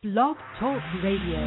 Blog Talk Radio.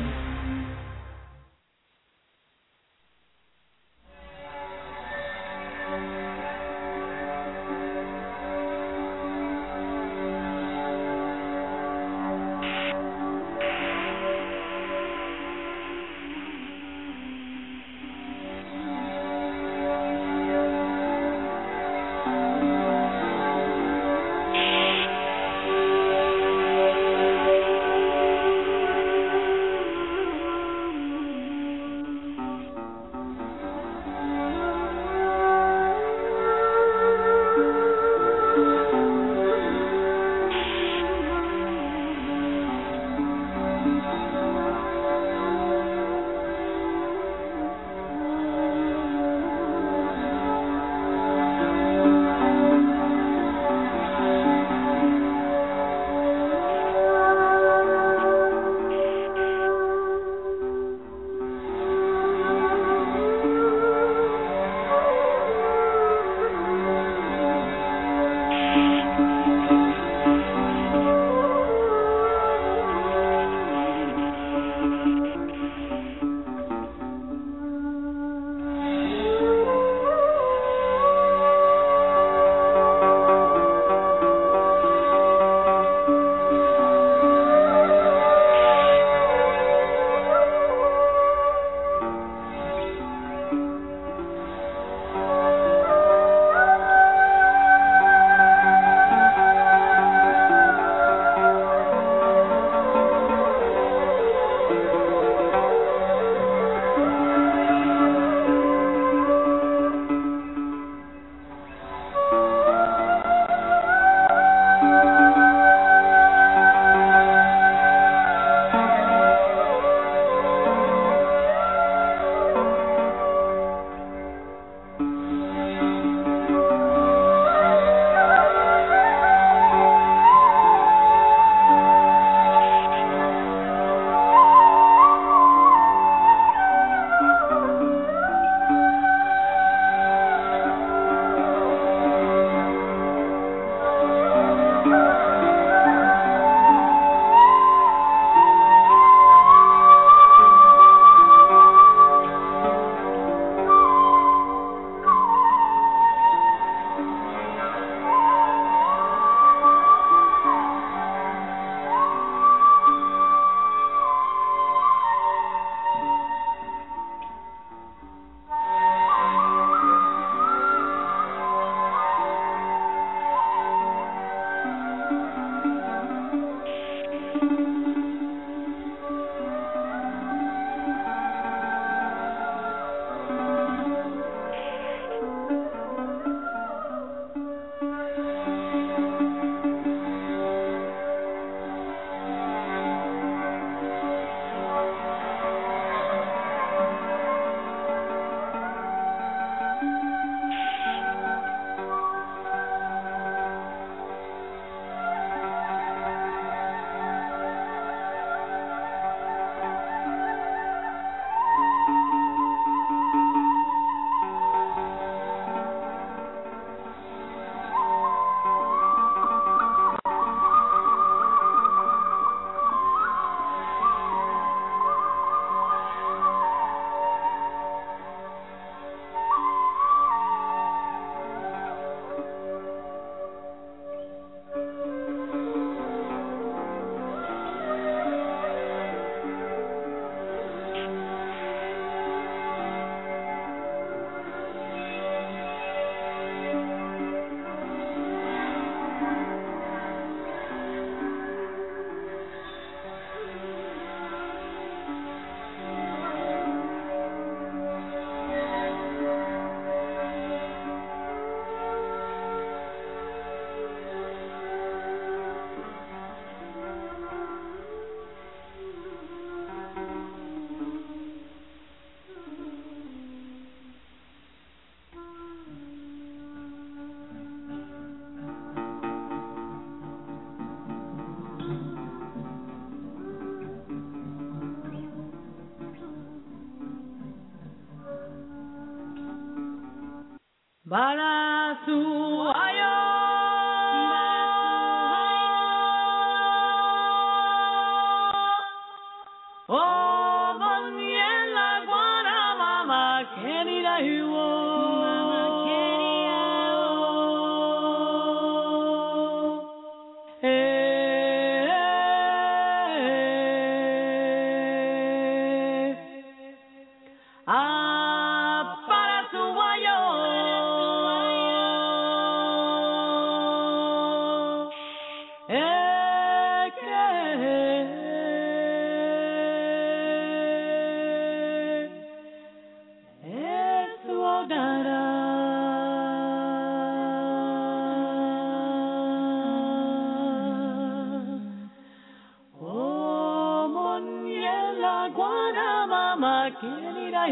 Barasuayo. querida y Mamá querida, para su guayo. Querida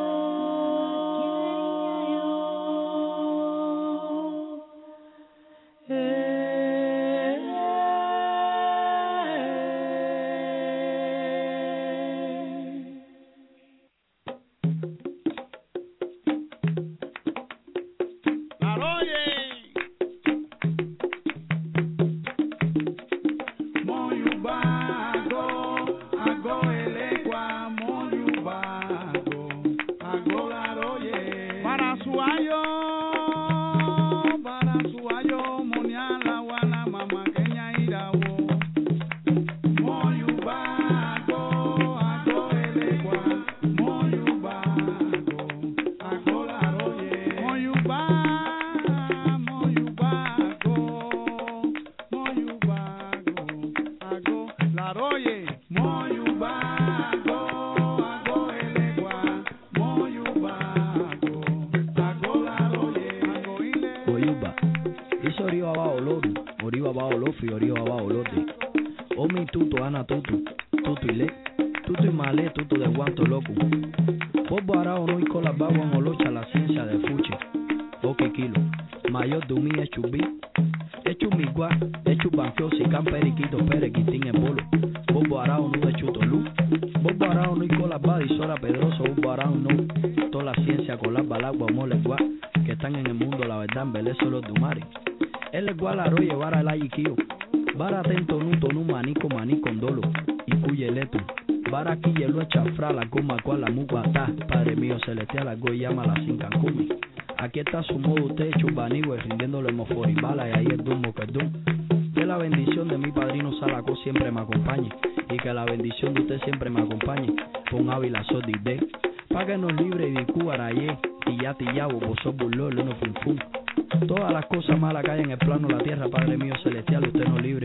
Aquí está su modo techo, banigüe, rindiéndole moforibala y ahí el dumo que el dum. Que la bendición de mi padrino Salacó siempre me acompañe y que la bendición de usted siempre me acompañe. Con Ávila Sodide, pa' que nos libre de Cuaraye, Tillabo, Bozó, Burló, Leno, Funfun. Todas las cosas malas que hay en el plano de la tierra, Padre mío celestial, usted nos libre.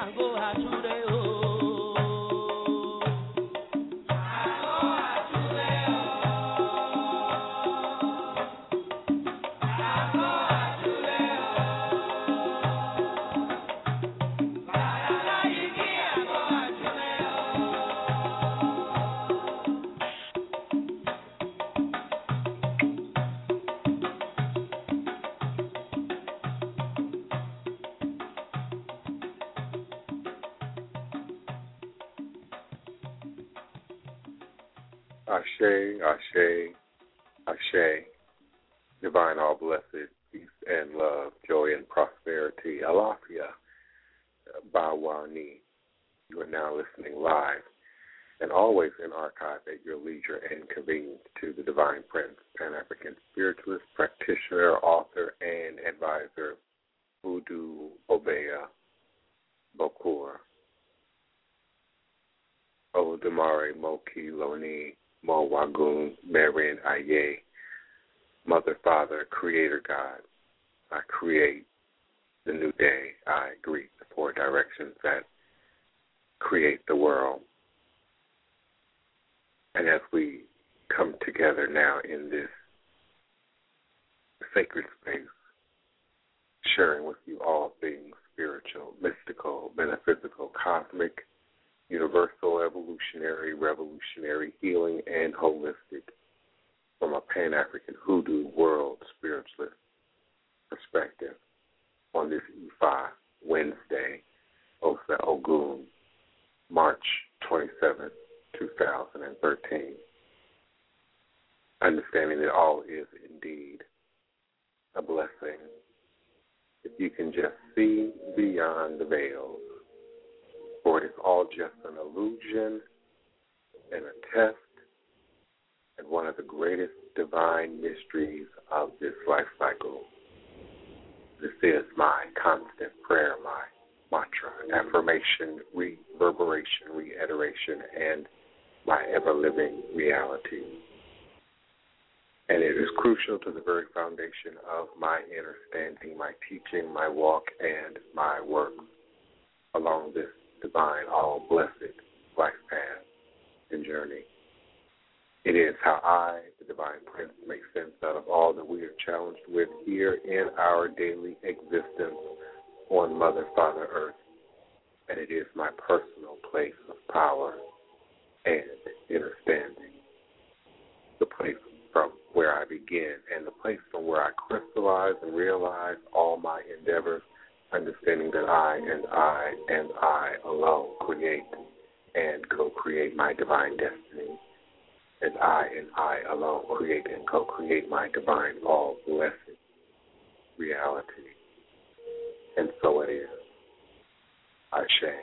Ashe, Ashe, Ashe, divine all blessed, peace and love, joy and prosperity, Alafia, Bawani. You are now listening live and always in archive at your leisure and convenience to the Divine Prince, Pan-African spiritualist, practitioner, author, and advisor, Voodoo Obeah Bokor, Olodumare Moki Loni Mo Wagun Marian Aye, Mother, Father, Creator God. I create the new day. I greet the four directions that create the world. And as we come together now in this sacred space, sharing with you all things spiritual, mystical, metaphysical, cosmic, universal, evolutionary, revolutionary, healing, and holistic from a Pan-African hoodoo world spiritualist perspective on this Ifa Wednesday, Osa Ogun, March 27, 2013. Understanding that all is indeed a blessing. If you can just see beyond the veils, for it is all just an illusion and a test and one of the greatest divine mysteries of this life cycle. This is my constant prayer, my mantra, affirmation, reverberation, reiteration, and my ever-living reality. And it is crucial to the very foundation of my understanding, my teaching, my walk, and my work along this divine, all-blessed life path and journey. It is how I, the Divine Prince, make sense out of all that we are challenged with here in our daily existence on Mother, Father, Earth. And it is my personal place of power and understanding. The place from where I begin and the place from where I crystallize and realize all my endeavors, understanding that I and I alone create and co-create my divine destiny. And I alone create and co-create my divine, all-blessed reality. And so it is. Ashe.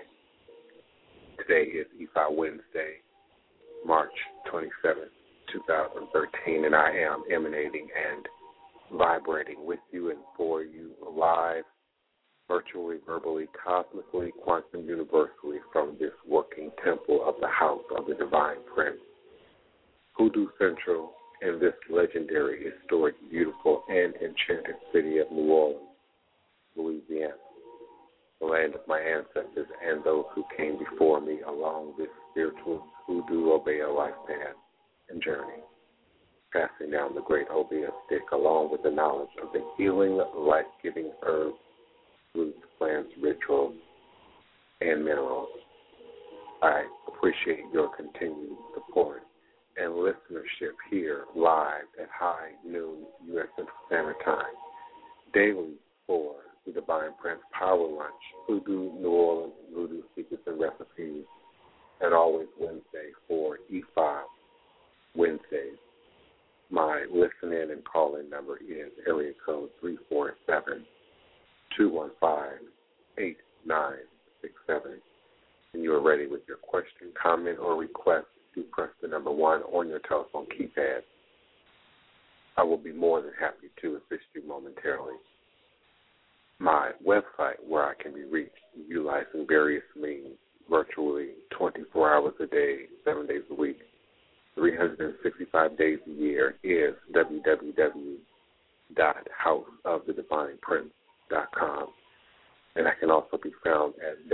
Today is Ifa Wednesday, March 27, 2013, and I am emanating and vibrating with you and for you live, virtually, verbally, cosmically, quantum universally from this working temple of the house of the Divine Prince, Hoodoo Central, in this legendary, historic, beautiful, and enchanted city of New Orleans, Louisiana, the land of my ancestors and those who came before me along this spiritual Voodoo Obeah life path and journey, passing down the great Obeah stick along with the knowledge of the healing, life-giving herbs, roots, plants, rituals, and minerals. I appreciate your continued support and listenership here live at high noon U.S. Central Standard Time, daily for the Divine Prince Power Lunch, Hoodoo New Orleans, Voodoo Secrets and Recipes, and always Wednesday for E5 Wednesdays. My listen-in and call-in number is area code 347-215-8967. And you are ready with your question, comment, or request. You press the number 1 on your telephone keypad. I will be more than happy to assist you momentarily. My website, where I can be reached utilizing various means, virtually 24 hours a day, 7 days a week, 365 days a year, is www.houseofthedivineprince.com. And I can also be found at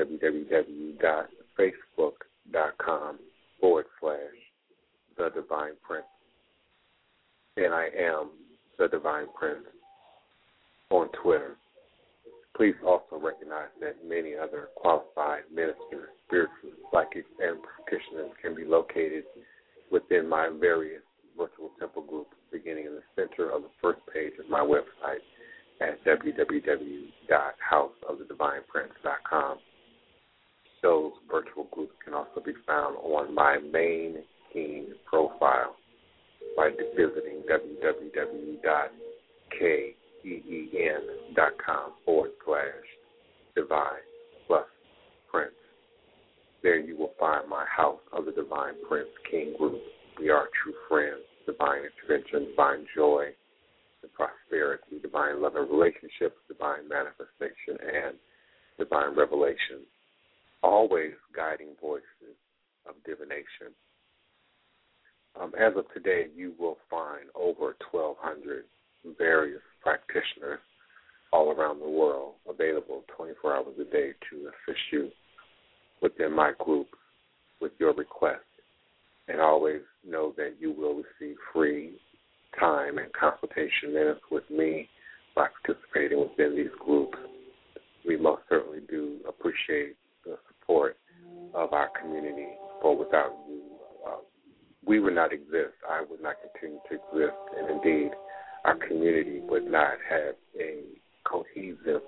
www.facebook.com/The Divine Prince. And I am The Divine Prince on Twitter. Please also recognize that many other qualified ministers, spiritualists, psychics, and practitioners can be located within my various virtual temple groups, beginning in the center of the first page of my website at www.houseofthedivineprince.com. Those virtual groups can also be found on my main King profile by visiting www.keen.com/divine+prince. There you will find my House of the Divine Prince King group. We are true friends, divine intervention, divine joy and prosperity, divine love and relationships, divine manifestation, and divine revelation. Always guiding voices of divination. As of today, you will find over 1,200 various practitioners all around the world available 24 hours a day to assist you within my group with your request. And always know that you will receive free time and consultation minutes with me by participating within these groups. We most certainly do appreciate the support of our community, for without you, we would not exist. I would not continue to exist, and indeed, our community would not have a cohesive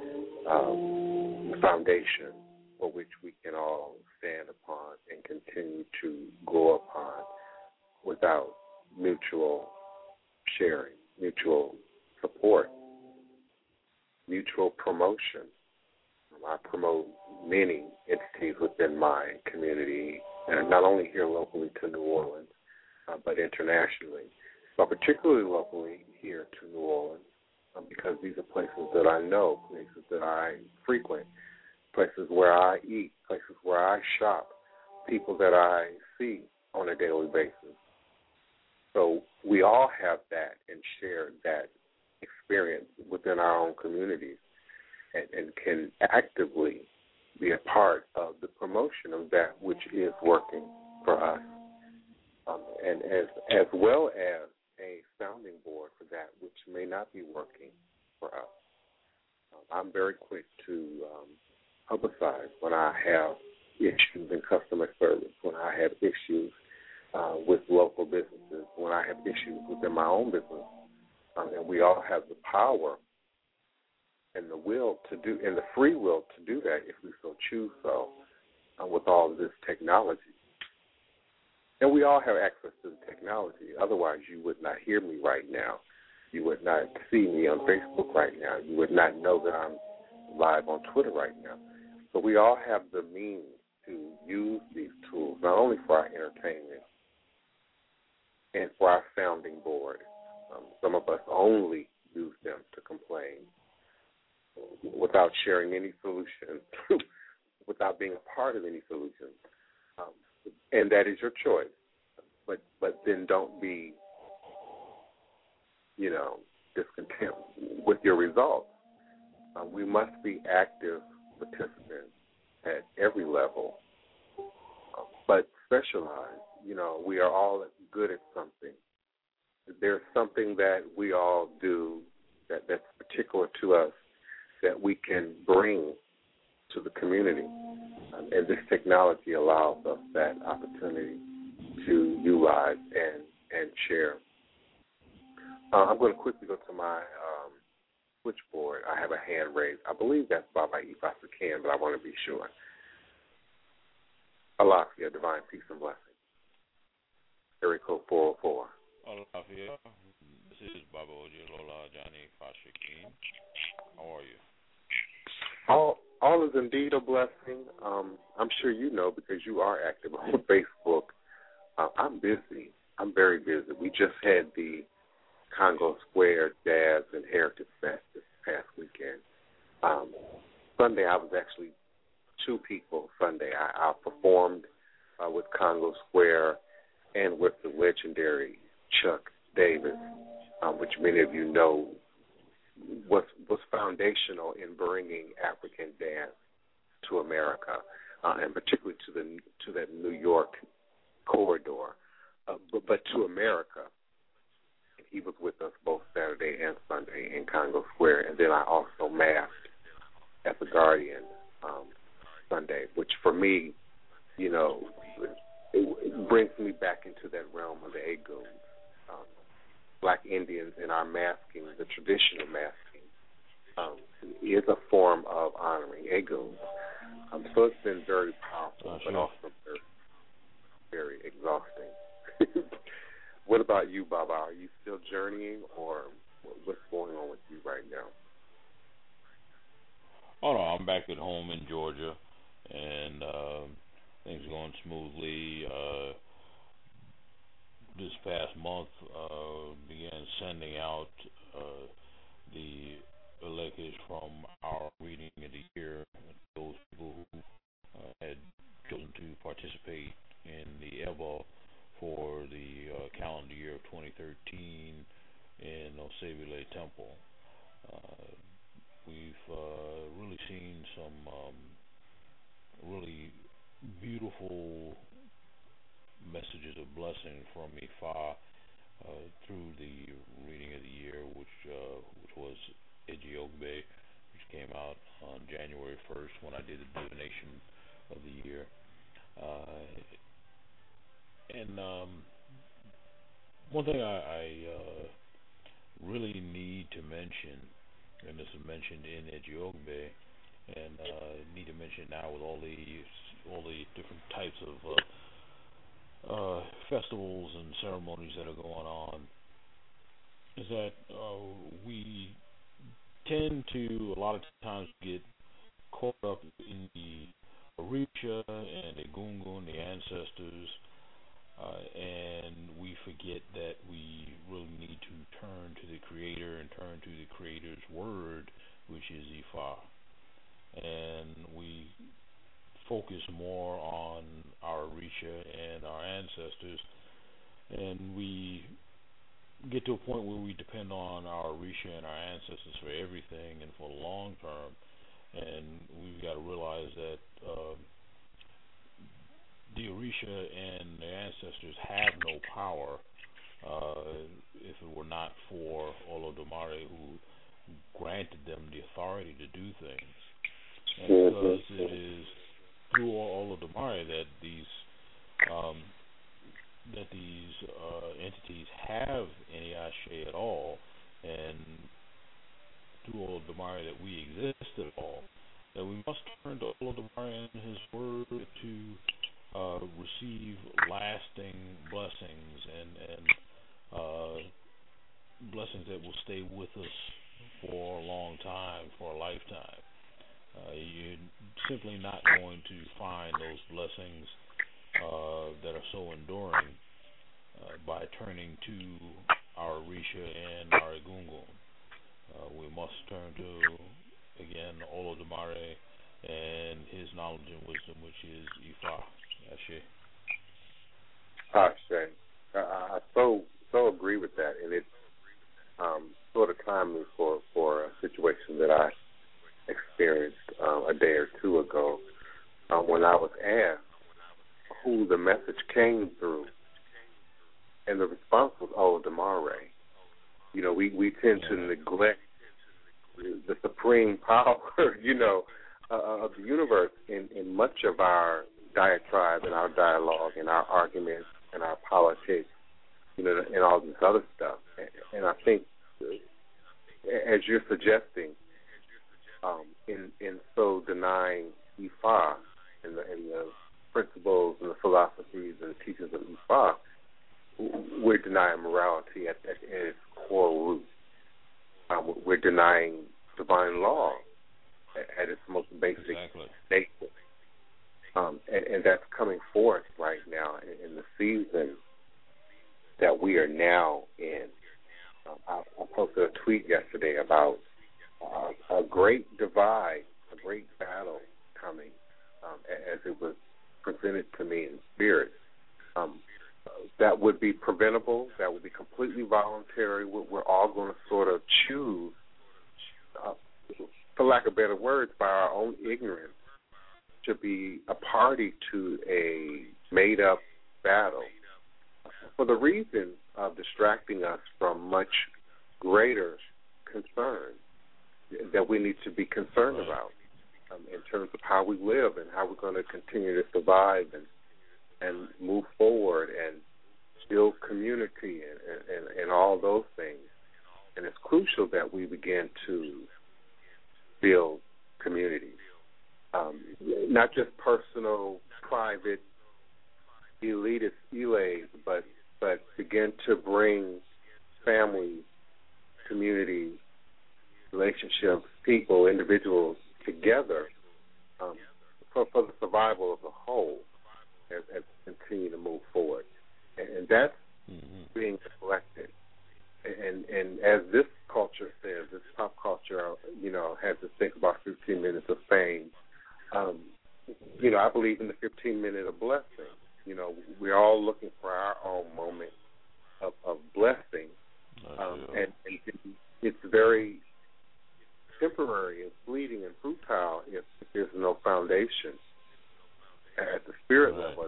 foundation for which we can all stand upon and continue to grow upon without mutual sharing, mutual support, mutual promotion. I promote many entities within my community, and not only here locally to New Orleans, but internationally, but particularly locally here to New Orleans, because these are places that I know, places that I frequent, places where I eat, places where I shop, people that I see on a daily basis. So we all have that and share that experience within our own communities, and can actively be a part of the promotion of that which is working for us, and as well as a sounding board for that which may not be working for us. I'm very quick to publicize when I have issues in customer service, when I have issues with local businesses, when I have issues within my own business, and we all have the power and the will to do, and the free will to do that if we so choose so, with all of this technology. And we all have access to the technology. Otherwise, you would not hear me right now. You would not see me on Facebook right now. You would not know that I'm live on Twitter right now. So we all have the means to use these tools, not only for our entertainment and for our sounding board. Some of us only use them to complain without sharing any solution, without being a part of any solution. And that is your choice. But then don't be, discontent with your results. We must be active participants at every level, but specialized. We are all good at something. There's something that we all do that's particular to us that we can bring to the community. And this technology allows us that opportunity to utilize and share. I'm going to quickly go to my switchboard. I have a hand raised. I believe that's Baba Ifasa Can, but I want to be sure. Alafia, divine peace and blessing. Area code 404. Alafia, this is Baba Ojilola Johnny Fashikin. How are you? All is indeed a blessing. I'm sure you know because you are active on Facebook. I'm busy. I'm very busy. We just had the Congo Square Jazz and Heritage Fest this past weekend. Sunday, I was actually two people Sunday. I performed with Congo Square and with the legendary Chuck Davis, which many of you know was foundational in bringing African dance to America, and particularly to that New York corridor, but to America. He was with us both Saturday and Sunday in Congo Square, and then I also masked at the Guardian Sunday, which for me, you know, it brings me back into that realm of the Eguns, Black Indians, in our masking, the traditional masking, is a form of honoring Eguns. So it's been very powerful, but also very, very exhausting. What about you, Baba? Are you still journeying, or what's going on with you right now? Oh, no, I'm back at home in Georgia, and things are going smoothly. This past month, began sending out the letters from our reading of the year to those people who had chosen to participate in the EVA for the calendar year of 2013 in Osebile Temple. We've really seen some really beautiful messages of blessing from Ifa through the reading of the year, which was Ejiogbe, which came out on January 1st when I did the divination of the year. And one thing I really need to mention, and this is mentioned in Ejiogbe, and need to mention now with all the different types of festivals and ceremonies that are going on, is that we tend to a lot of times get caught up in the Orisha and the Gungun, the ancestors, and we forget that we really need to turn to the Creator and turn to the Creator's word, which is Ifa. And we focus more on our Orisha and our ancestors, and we get to a point where we depend on our Orisha and our ancestors for everything and for the long term. And we've got to realize that the Orisha and the ancestors have no power if it were not for Olodumare, who granted them the authority to do things. And because it is through Olodumare that these entities have any ashe at all, and through Olodumare that we exist at all, that we must turn to Olodumare and his word to receive lasting blessings and blessings that will stay with us for a long time, for a lifetime. You're simply not going to find those blessings that are so enduring by turning to our Orisha and our Egungun. We must turn to, again, Olodumare and his knowledge and wisdom, which is Ifa. Ashe. Ashe. I so agree with that, and it's sort of timely for a situation that I experienced a day or two ago when I was asked who the message came through, and the response was Olodumare. You know, we tend to neglect the supreme power, of the universe in much of our diatribe and our dialogue and our arguments and our politics, and all this other stuff. And I think, as you're suggesting, in so denying Ifa and the principles and the philosophies and the teachings of Ifa, we're denying morality at its core root. We're denying divine law at its most basic nature. And that's coming forth right now in the season that we are now in. I posted a tweet yesterday about a great divide, a great battle coming, as it was presented to me in spirit. That would be preventable, that would be completely voluntary. We're all going to sort of choose uh, for lack of better words, by our own ignorance, to be a party to a made-up battle for the reason of distracting us from much greater concern that we need to be concerned about in terms of how we live and how we're going to continue to survive and move forward and build community and all those things. And it's crucial that we begin to build communities, not just personal, private, elitist elays, but begin to bring families, communities, relationships, people, individuals together for the survival of the whole as we continue to move forward. And that's being neglected. And as this culture says, this pop culture, has to think about 15 minutes of fame. I believe in the 15 minute of blessing. We're all looking for our own moment of blessing. And it's very temporary and fleeting and futile if there's no foundation at the spirit level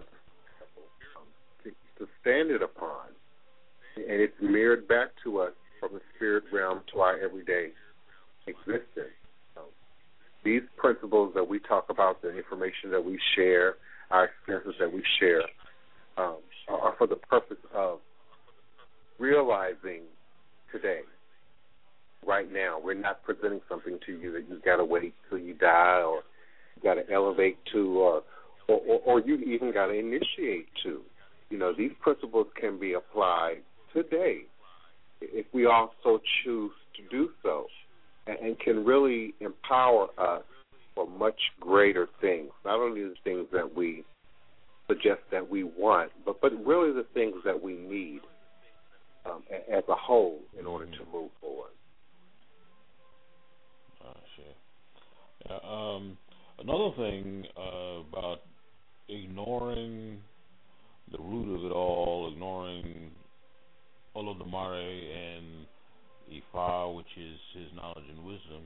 to stand it upon. And it's mirrored back to us from the spirit realm to our everyday existence. These principles that we talk about, the information that we share, our experiences that we share, are for the purpose of realizing today, right now. We're not presenting something to you that you've got to wait till you die or you've got to elevate to or you even got to initiate to. These principles can be applied today if we also choose to do so and can really empower us for much greater things, not only the things that we suggest that we want, but really the things that we need as a whole in order to move forward. Another thing about ignoring the root of it all, ignoring Olodumare and Ifa, which is his knowledge and wisdom,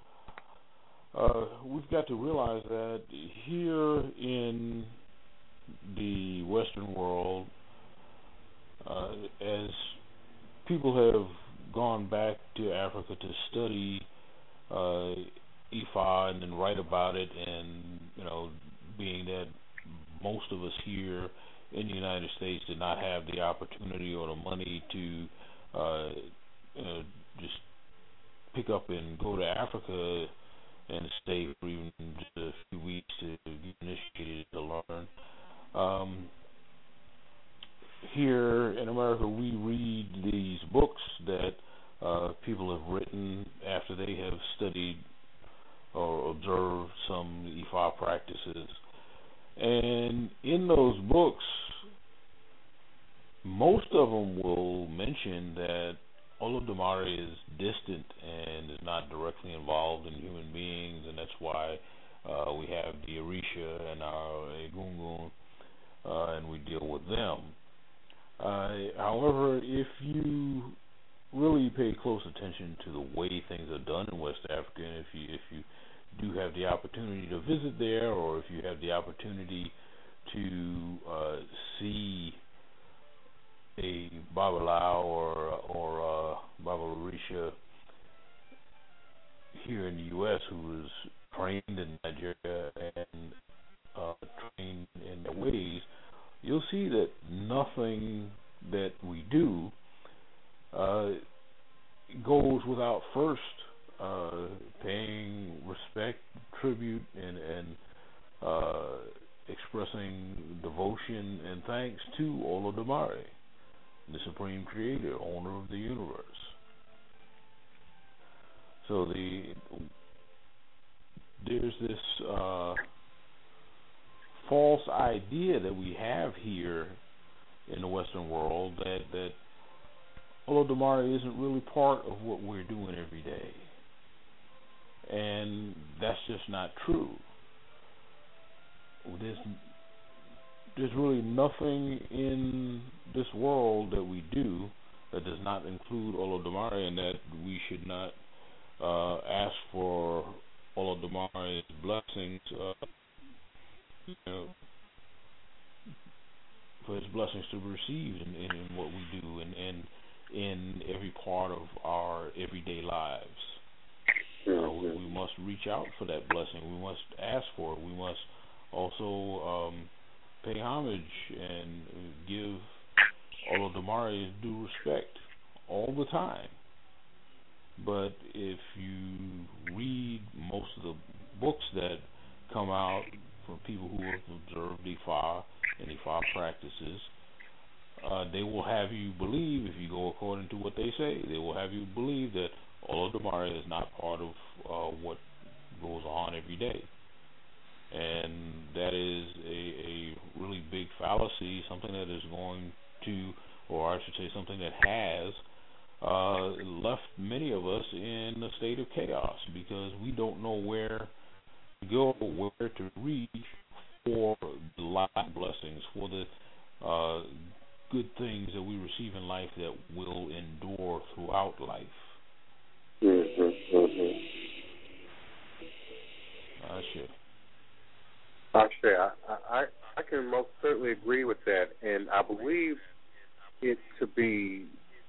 we've got to realize that here in the Western world, as people have gone back to Africa to study Ifa and then write about it, and being that most of us here in the United States did not have the opportunity or the money to just pick up and go to Africa and stay for even just a few weeks to get initiated to learn. Here in America, we read these books that people have written after they have studied or observed some Ifa practices. And in those books, most of them will mention that Olodumare is distant and is not directly involved in human beings, and that's why we have the Orisha and our Egungun, and we deal with them. However, if you really pay close attention to the way things are done in West Africa, and if you do have the opportunity to visit there, or if you have the opportunity to see a Babalawo or Baba Orisha here in the U.S. who was trained in Nigeria and trained in the ways, you'll see that nothing that we do goes without first paying respect, tribute, and expressing devotion and thanks to Olodumare, the Supreme Creator, owner of the universe. So there's this false idea that we have here in the Western world that Olodumare isn't really part of what we're doing every day. And that's just not true. There's really nothing in this world that we do that does not include Olodumare, and that we should not ask for Olodumari's blessings, you know, for his blessings to be received in what we do and in every part of our everyday lives. We must reach out for that blessing. We must ask for it. We must also pay homage and give Olodumare his due respect all the time. But if you read most of the books that come out from people who have observed Ifa and Ifa practices, they will have you believe, if you go according to what they say, they will have you believe that Olodumare is not part of what goes on every day. And that is a really big fallacy, something that is going to, or I should say something that has left many of us in a state of chaos because we don't know where to go, where to reach for the life blessings, for the good things that we receive in life that will endure throughout life. I can most certainly agree with that, and I believe it to be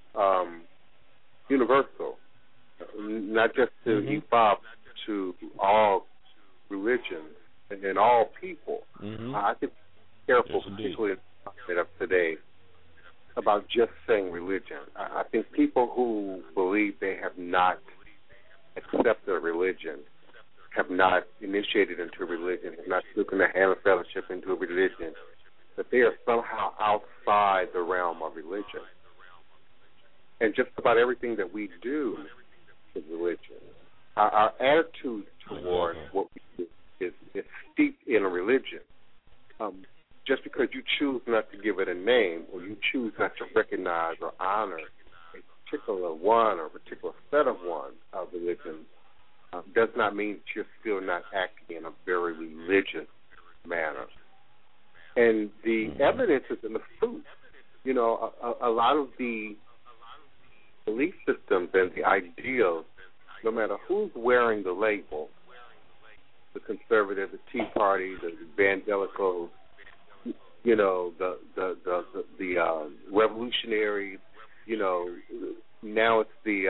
universal, not just to Ifa, to all religions and all people. I think careful, particularly of today, about just saying religion. I think people who believe they have not accepted a religion, have not initiated into a religion, have not taken the hand of fellowship into a religion, that they are somehow outside the realm of religion. And just about everything that we do is religion. Our attitude toward what we do is steeped in a religion. Just because you choose not to give it a name, or you choose not to recognize or honor a particular one or a particular set of one of religions, does not mean that you're still not acting in a very religious manner. And the evidence is in the fruit. You know, a lot of the belief systems and the ideals, no matter who's wearing the label, the conservative, the Tea Party, the evangelicals, you know, the revolutionaries, you know, now it's the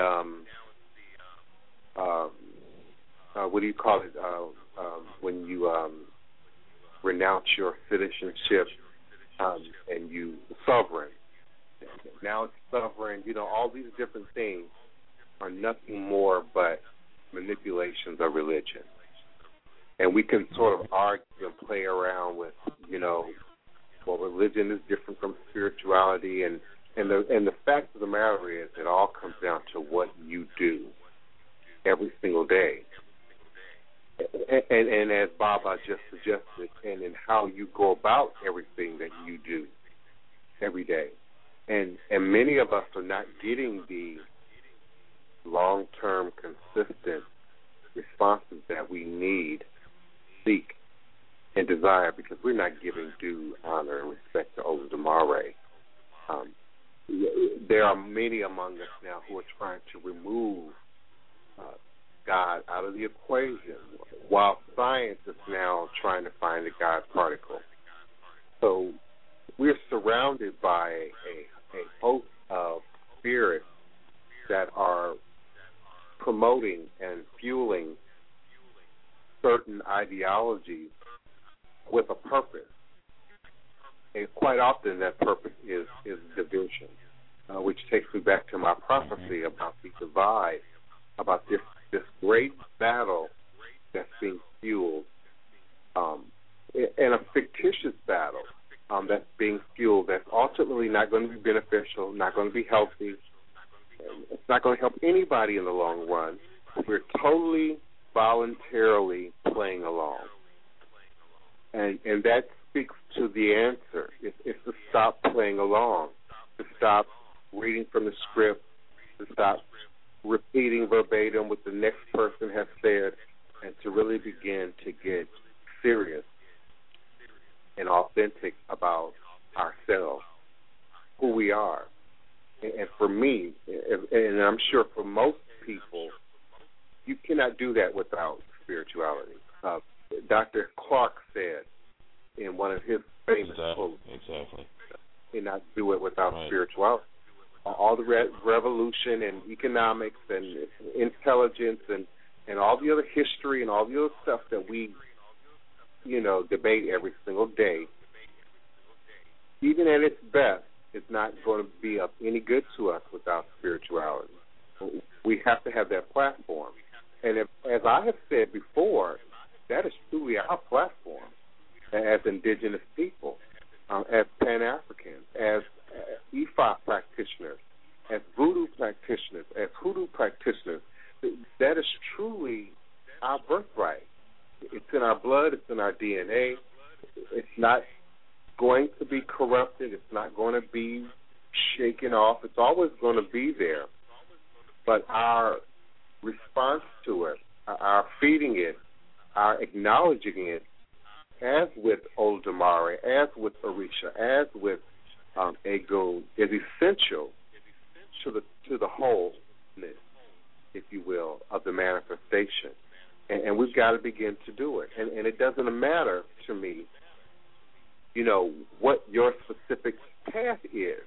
what do you call it when you renounce your citizenship and you sovereign. Now it's sovereign. You know, all these different things are nothing more but manipulations of religion. And we can sort of argue and play around with, you know, well, religion is different from spirituality, and the fact of the matter is, it all comes down to what you do every single day. And as Baba just suggested, and in how you go about everything that you do every day. And many of us are not getting the long-term, consistent responses that we need, seek, and desire, because we're not giving due honor and respect to Olodumare. There are many among us now who are trying to remove God out of the equation, while science is now trying to find the God particle. So we're surrounded by a host of spirits that are promoting and fueling certain ideologies with a purpose. And quite often that purpose is division, which takes me back to my prophecy about the divide, about this great battle that's being fueled, and a fictitious battle that's being fueled that's ultimately not going to be beneficial, not going to be healthy. It's not going to help anybody in the long run. We're totally voluntarily playing along. And that speaks to the answer. It's to stop playing along, to stop reading from the script, to stop repeating verbatim what the next person has said, and to really begin to get serious and authentic about ourselves, who we are. And for me, and I'm sure for most people, you cannot do that without spirituality. Dr. Clark said in one of his famous quotes, exactly. cannot do it without Right. spirituality. All the revolution and economics and intelligence and all the other history and all the other stuff that we, debate every single day, even at its best, it's not going to be of any good to us without spirituality. We have to have that platform. And as I have said before, that is truly our platform as indigenous people, as Pan-Africans, as Ifa practitioners, as voodoo practitioners, as hoodoo practitioners. That is truly our birthright. It's in our blood. It's in our DNA. It's not going to be corrupted. It's not going to be shaken off. It's always going to be there. But our response to it, our feeding it, our acknowledging it, as with Olodumare, as with Orisha, as with Egun, is essential to the wholeness, if you will, of the manifestation. And we've got to begin to do it. And it doesn't matter to me, what your specific path is.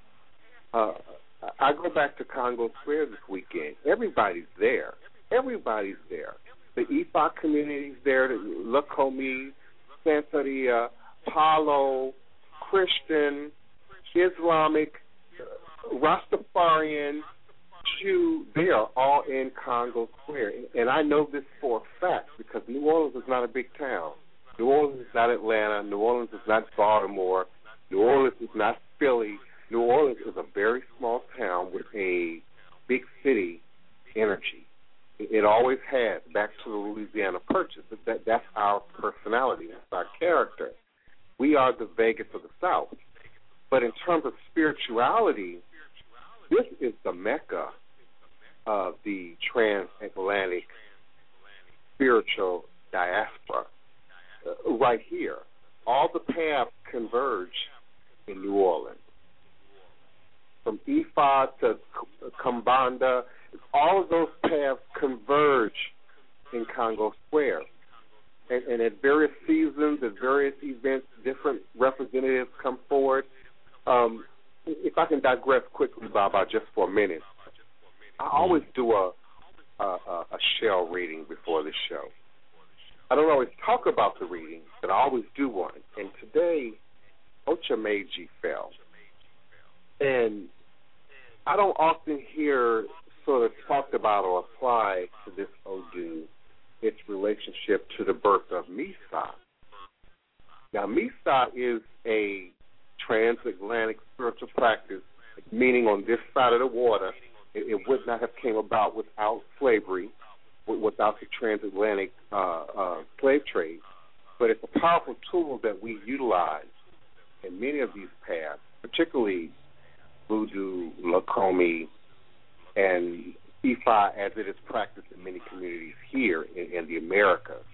I go back to Congo Square this weekend. Everybody's there. Everybody's there. The Ifa community's there, the Lakomi, Santeria, Palo, Christian, Islamic, Rastafarian, Jew, they are all in Congo Square. And I know this for a fact because New Orleans is not a big town. New Orleans is not Atlanta. New Orleans is not Baltimore. New Orleans is not Philly. New Orleans is a very small town with a big city energy. It always has, back to the Louisiana Purchase. That's our personality. That's our character. We are the Vegas of the South. But in terms of spirituality, this is the Mecca of the transatlantic spiritual diaspora. Right here. All the paths converge in New Orleans. From Ifa to Kambanda, all of those paths converge in Congo Square. And at various seasons, at various events, different representatives come forward. If I can digress quickly, Baba, just for a minute, I always do a shell reading before the show. I don't always talk about the reading, but I always do one. And today, Ochameji fell. And I don't often hear sort of talked about or applied to this Odu its relationship to the birth of Misa. Now, Misa is a transatlantic spiritual practice, meaning on this side of the water, it would not have came about without slavery, without the transatlantic slave trade. But it's a powerful tool that we utilize in many of these paths, particularly Voodoo, Lakomi, and Ifa as it is practiced in many communities here in the Americas.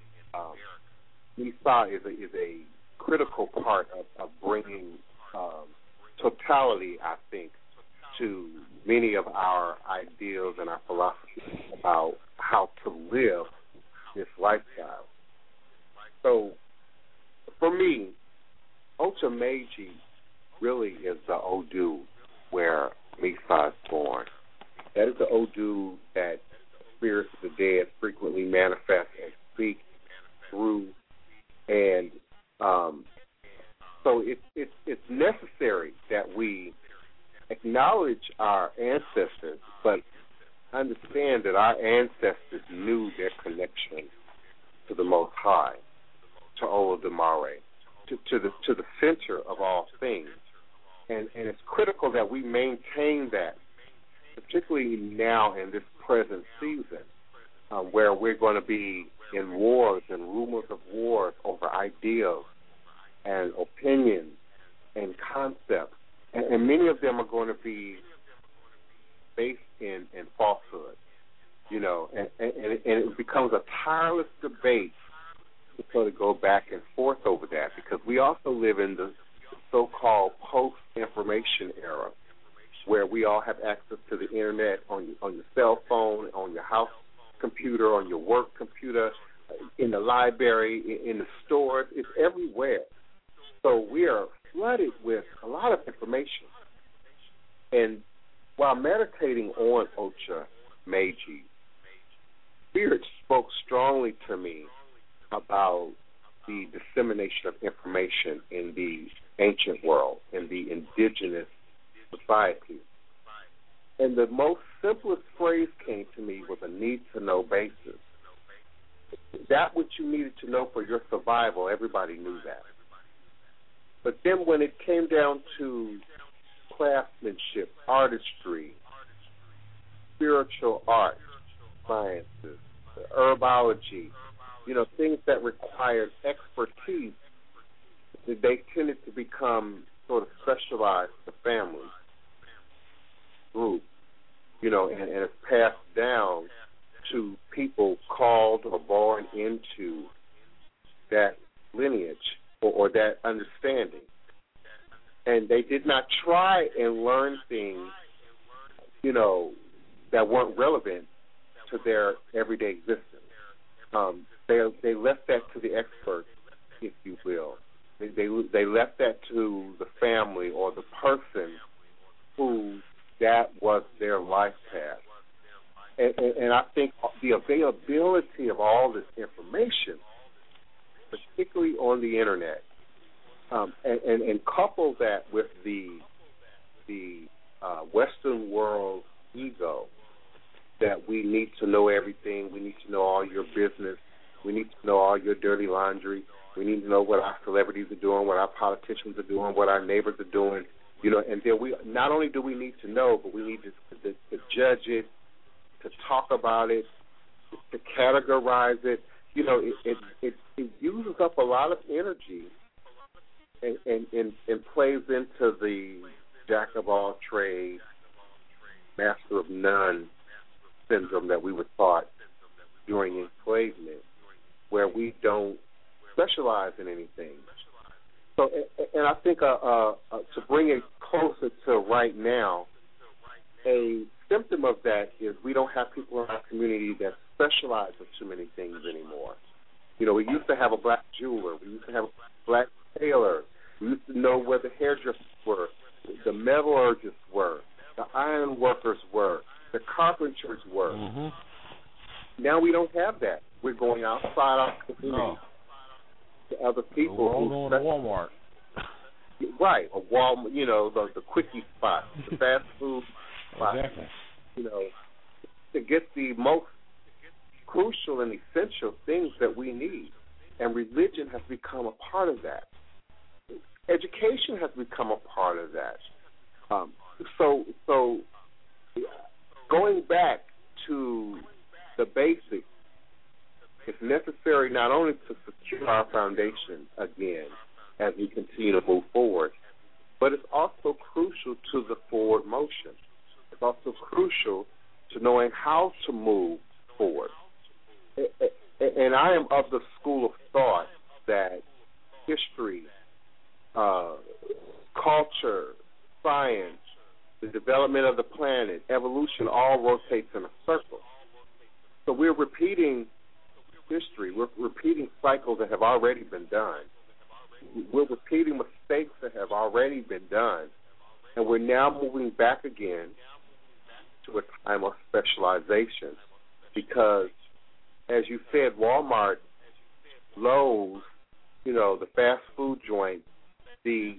Misa is a critical part of bringing totality, I think, to many of our ideals and our philosophies about how to live this lifestyle. So, for me, Ochameji really is the Odu where Misa is born. That is the Odu that spirits of the dead frequently manifest and speak through. And so it's necessary that we acknowledge our ancestors, but understand that our ancestors knew their connection to the Most High, to Olodumare, to the center of all things. And it's critical that we maintain that, particularly now in this present season, where we're going to be in wars and rumors of wars over ideas and opinions and concepts. And many of them are going to be based in falsehood, and it becomes a tireless debate to sort of go back and forth over that, because we also live in the so-called post-information era, where we all have access to the internet on your cell phone, on your house computer, on your work computer, in the library, in the stores. It's everywhere. So we are flooded with a lot of information. And while meditating on Ocha Meiji, Spirit spoke strongly to me about the dissemination of information in the ancient world, in the indigenous society. And the most simplest phrase came to me was a need-to-know basis. That what you needed to know for your survival, everybody knew that. But then when it came down to craftsmanship, artistry, spiritual art, sciences, herbology, things that required expertise, they tended to become sort of specialized to families, groups, and it's passed down to people called or born into that lineage or that understanding. And they did not try and learn things, that weren't relevant to their everyday existence. They left that to the experts, if you will. They left that to the family or the person who that was their life path. And I think the availability of all this information, particularly on the internet, and couple that with the Western world ego, that we need to know everything, we need to know all your business, we need to know all your dirty laundry, we need to know what our celebrities are doing, what our politicians are doing, what our neighbors are doing, and then we not only do we need to know, but we need to judge it, to talk about it, to categorize it. It uses up a lot of energy and plays into the jack of all trades, master of none syndrome that we were taught during enslavement, where we don't specialize in anything. So, and I think to bring it closer to right now, a symptom of that is we don't have people in our community that specialize in too many things anymore. We used to have a black jeweler. We used to have a black tailor. We used to know where the hairdressers were, the metallurgists were, the iron workers were, the carpenters were. Mm-hmm. Now we don't have that. We're going outside our community to other people. We're all going to Walmart. Right, or Walmart, the quickie spot, the fast food spot. Exactly. To get the most crucial and essential things that we need. And religion has become a part of that. Education has become a part of that. So going back to the basics, it's necessary not only to secure our foundation again as we continue to move forward, but it's also crucial to the forward motion. It's also crucial to knowing how to move forward. And I am of the school of thought that history, culture, science, the development of the planet, evolution, all rotates in a circle. So we're repeating history. We're repeating cycles that have already been done. We're repeating mistakes that have already been done. And we're now moving back again to a time of specialization because, as you said, Walmart, Lowe's, the fast food joint, the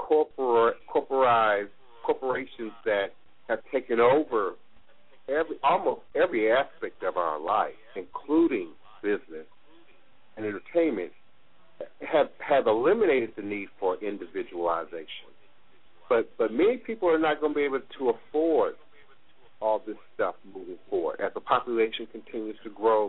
corporations that have taken over almost every aspect of our life, including business and entertainment, have eliminated the need for individualization. But many people are not going to be able to afford all this stuff moving forward. As the population continues to grow,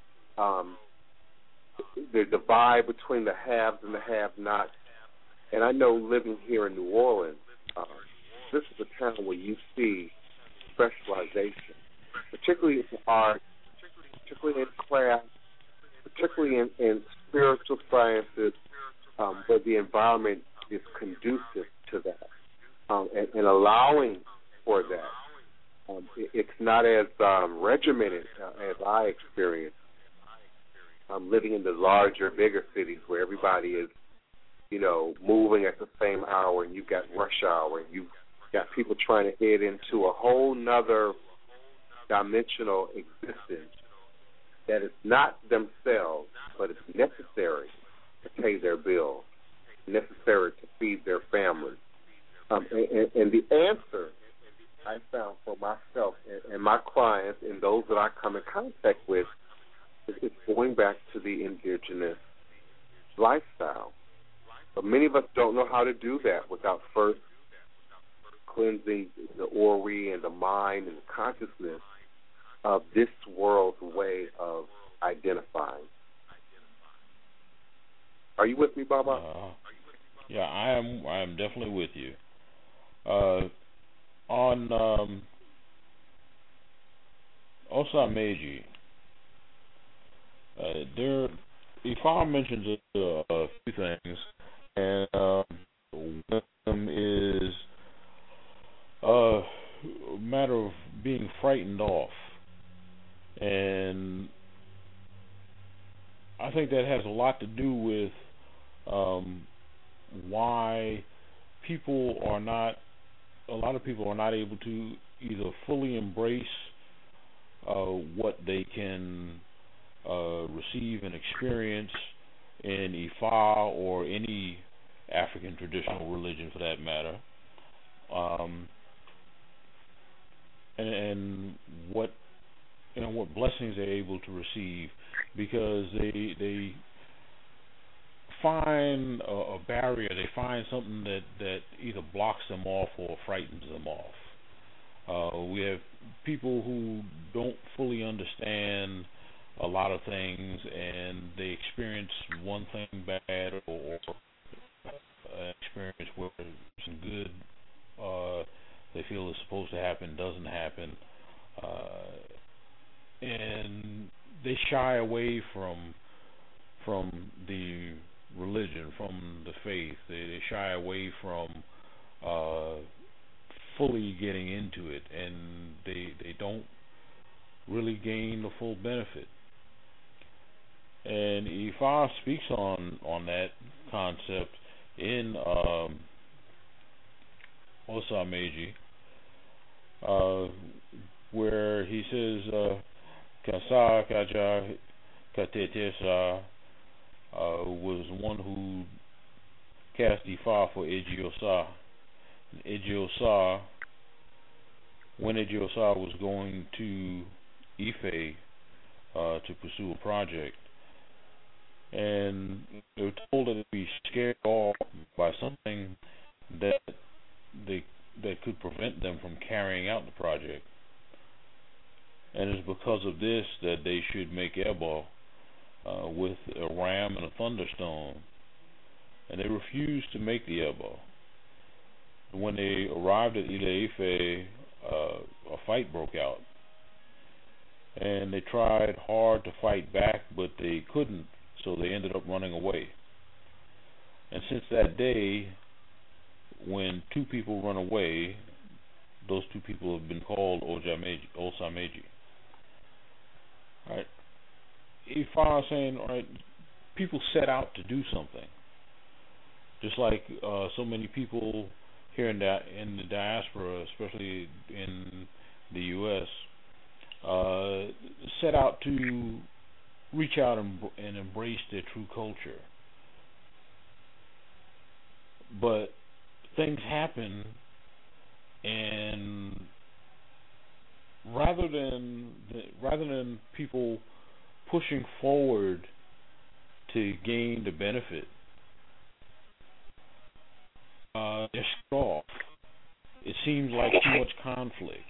the divide between the haves and the have-nots. And I know living here in New Orleans, this is a town where you see specialization, particularly in art, particularly in craft, particularly in spiritual sciences, where the environment is conducive to that, and allowing for that. It's not as regimented as I experienced. Living in the larger, bigger cities where everybody is, moving at the same hour, and you've got rush hour, and you've got people trying to head into a whole nother dimensional existence that is not themselves, but it's necessary to pay their bills, necessary to feed their families. And the answer I found for myself and my clients and those that I come in contact with is going back to the indigenous lifestyle. But many of us don't know how to do that without first cleansing the ori and the mind and the consciousness of this world's way of identifying. Are you with me, Baba? Yeah, I am definitely with you. On Osa Meiji, Ifa mentions a few things, and one of them is a matter of being frightened off, and I think that has a lot to do with why a lot of people are not able to either fully embrace what they can receive and experience in Ifa or any African traditional religion for that matter, and what blessings they're able to receive, because they find a barrier, they find something that either blocks them off or frightens them off. We have people who don't fully understand a lot of things, and they experience one thing bad or experience where some good they feel is supposed to happen doesn't happen, and they shy away from the religion, from the faith. They shy away from fully getting into it, and they don't really gain the full benefit. And Ifa speaks on that concept in Osa Meiji, where he says, Kasa Kaja Katetesa was one who cast Ifa for Ejiosa. Ejiosa, when Ejiosa was going to Ife to pursue a project, and they were told that they'd be scared off by something that could prevent them from carrying out the project. And it's because of this that they should make Ebo with a ram and a thunderstone. And they refused to make the Ebo. When they arrived at Ile-Ife, a fight broke out. And they tried hard to fight back, but they couldn't, so they ended up running away. And since that day, when two people run away, those two people have been called Osa Meiji. Right? Ifa is saying, all right, people set out to do something. Just like so many people here in the diaspora, especially in the U.S., set out to reach out and embrace their true culture. But things happen, and rather than people pushing forward to gain the benefit, they're scared off. It seems like too much conflict.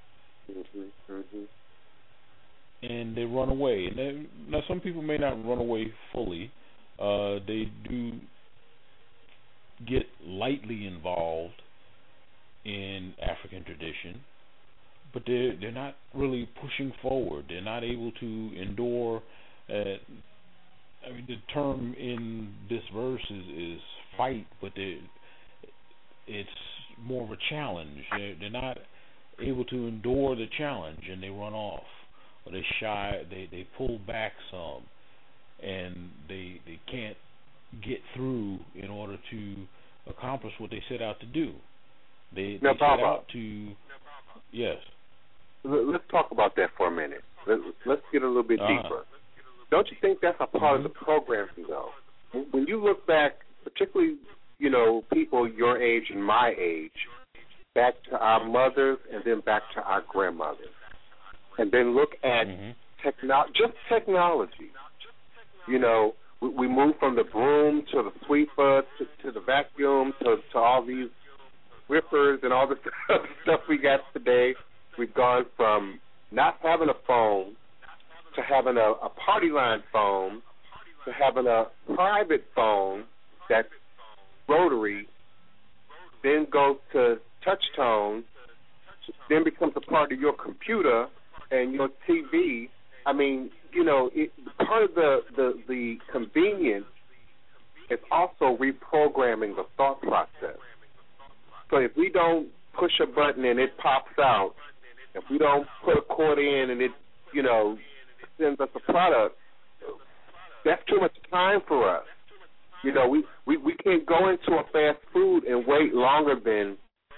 And they run away. And now, some people may not run away fully. They do get lightly involved in African tradition, but they're not really pushing forward. They're not able to endure. The term in this verse is fight, but it's more of a challenge. They're not able to endure the challenge and they run off, or they pull back some, and they can't get through in order to accomplish what they set out to do. They set out to, yes. Let's talk about that for a minute. Let's get a little bit deeper. Don't you think that's a part of the programming, though? When you look back, particularly, people your age and my age, back to our mothers and then back to our grandmothers, and then look at technology. We moved from the broom to the sweeper to the vacuum to all these rippers and all the stuff we got today. We've gone from not having a phone to having a party line phone to having a private phone that's rotary, then goes to touch tone, then becomes a part of your computer and your TV. I mean, part of the convenience is also reprogramming the thought process. So if we don't push a button and it pops out, if we don't put a cord in and it, sends us a product, that's too much time for us. We can't go into a fast food and wait longer than,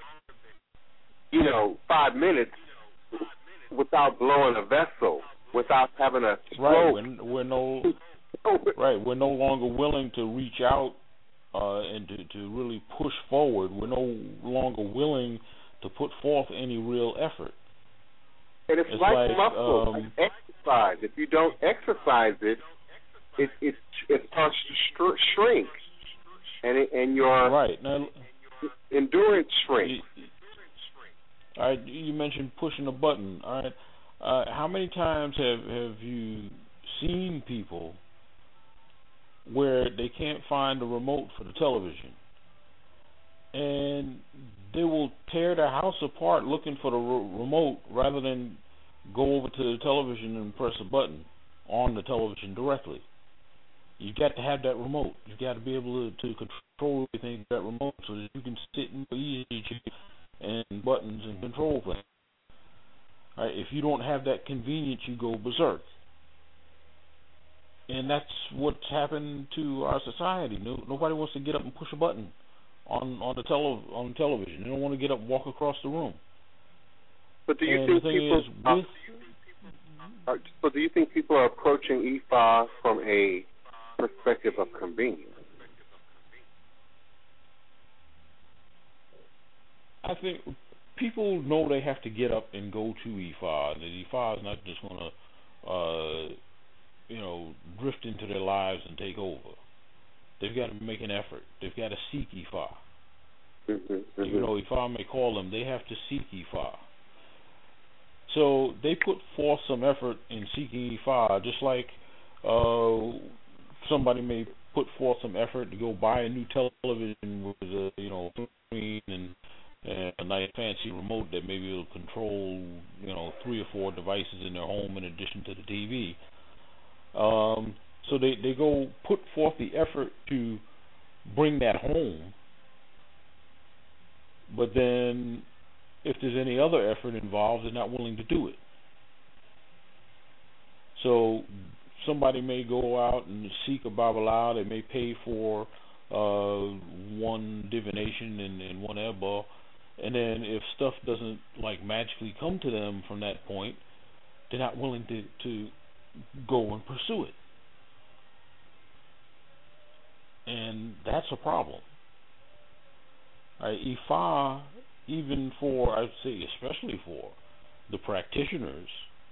5 minutes without blowing a vessel, without having a stroke. We're no longer willing to reach out and to really push forward. We're no longer willing to put forth any real effort. And it's like muscle, like exercise. If you don't exercise it starts to shrink, and your now, endurance shrinks. All right, you mentioned pushing a button. All right, how many times have you seen people where they can't find the remote for the television, and they will tear their house apart looking for the remote rather than go over to the television and press a button on the television directly? You got to have that remote. You got to be able to control everything with that remote so that you can sit in the easy chair and buttons and control things. All right, if you don't have that convenience, you go berserk. And that's what's happened to our society. Nobody wants to get up and push a button on television. They don't want to get up and walk across the room. But do you think people are approaching IFA from a perspective of convenience? I think people know they have to get up and go to IFA. The IFA is not just going to, drift into their lives and take over. They've got to make an effort. They've got to seek IFA. Even though IFA may call them, they have to seek IFA. So they put forth some effort in seeking IFA, just like somebody may put forth some effort to go buy a new television with a screen and a nice fancy remote that maybe will control 3 or 4 devices in their home in addition to the TV. So they go put forth the effort to bring that home, but then if there's any other effort involved, they're not willing to do it. So somebody may go out and seek a Babalawo. They may pay for one divination and one Eba, and then if stuff doesn't magically come to them from that point, they're not willing to go and pursue it. And that's a problem. Ifa, even for, I'd say especially for the practitioners,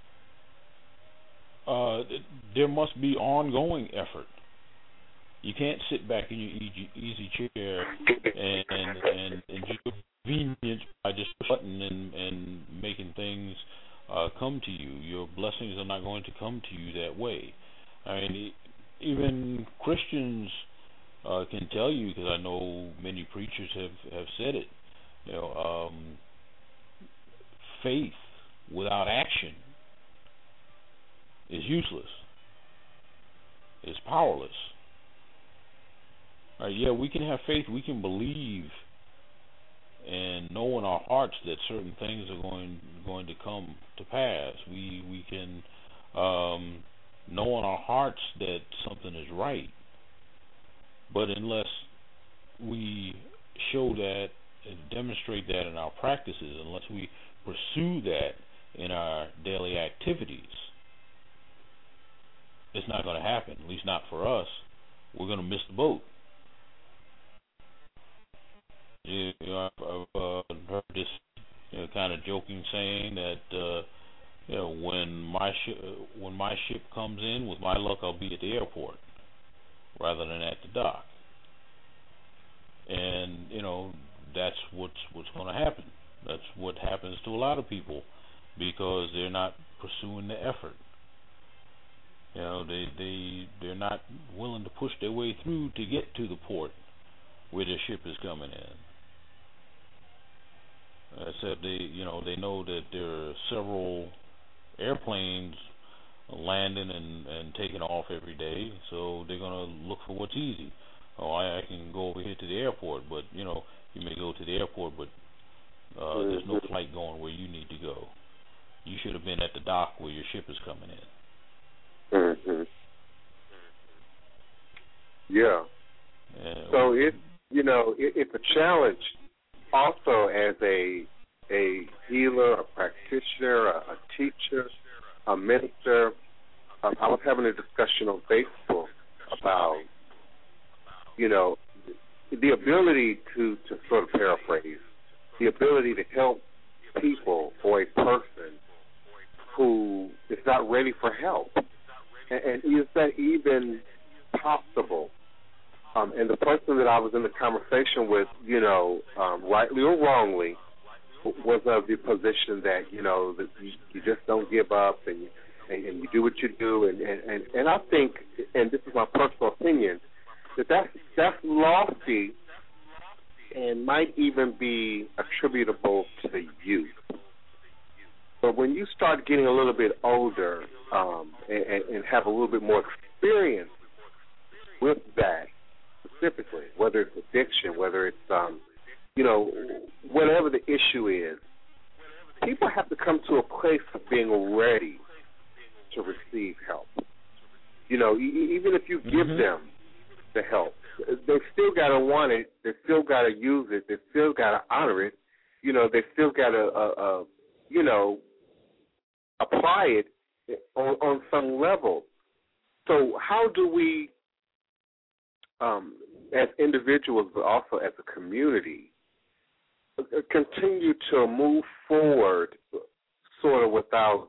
there must be ongoing effort. You can't sit back in your easy chair and enjoy convenience by just pushing and making things come to you. Your blessings are not going to come to you that way. I mean, even Christians can tell you, because I know many preachers have said it. Faith without action is useless. It's powerless. Yeah, we can have faith. We can believe and know in our our hearts that certain things are going to come to pass. We can know in our hearts that something is right, but unless we show that and demonstrate that in our practices, unless we pursue that in our daily activities, it's not going to happen, at least not for us. We're going to miss the boat. I've heard this kind of joking saying that when my ship comes in, with my luck, I'll be at the airport rather than at the dock. And that's what's going to happen. That's what happens to a lot of people because they're not pursuing the effort. They're not willing to push their way through to get to the port where their ship is coming in. Except they know that there are several airplanes landing and taking off every day, so they're going to look for what's easy. I can go over here to the airport, but you may go to the airport, but there's no flight going where you need to go. You should have been at the dock where your ship is coming in. Mm-hmm. Yeah. So it's a challenge. Also, as a healer, a practitioner, a teacher, a minister, I was having a discussion on Facebook about, the ability to sort of paraphrase, the ability to help people or a person who is not ready for help. And is that even possible? And the person that I was in the conversation with, rightly or wrongly, was of the position that, that you just don't give up and you do what you do. And I think, and this is my personal opinion, that's lofty and might even be attributable to the youth. But when you start getting a little bit older and have a little bit more experience with that, specifically, whether it's addiction, whether it's, whatever the issue is, people have to come to a place of being ready to receive help. Even if you give them the help, they still got to want it, they still got to use it, they still got to honor it, they still got to, apply it on some level. So how do we, as individuals, but also as a community, continue to move forward sort of without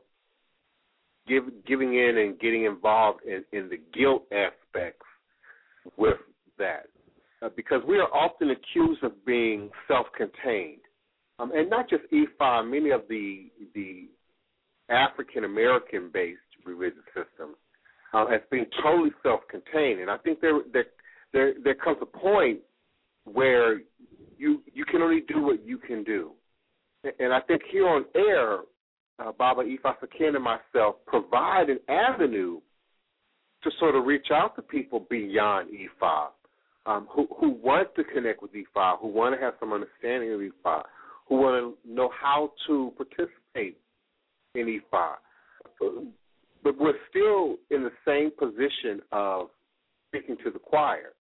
giving in and getting involved in the guilt aspects with that? Because we are often accused of being self-contained. And not just Ifa, many of the African-American-based religious systems as being totally self-contained. And I think there comes a point where you can only do what you can do. And I think here on air, Baba Ifa Sakin and myself provide an avenue to sort of reach out to people beyond Ifa, who want to connect with Ifa, who want to have some understanding of Ifa, who want to know how to participate in Ifa. But we're still in the same position of speaking to the choir.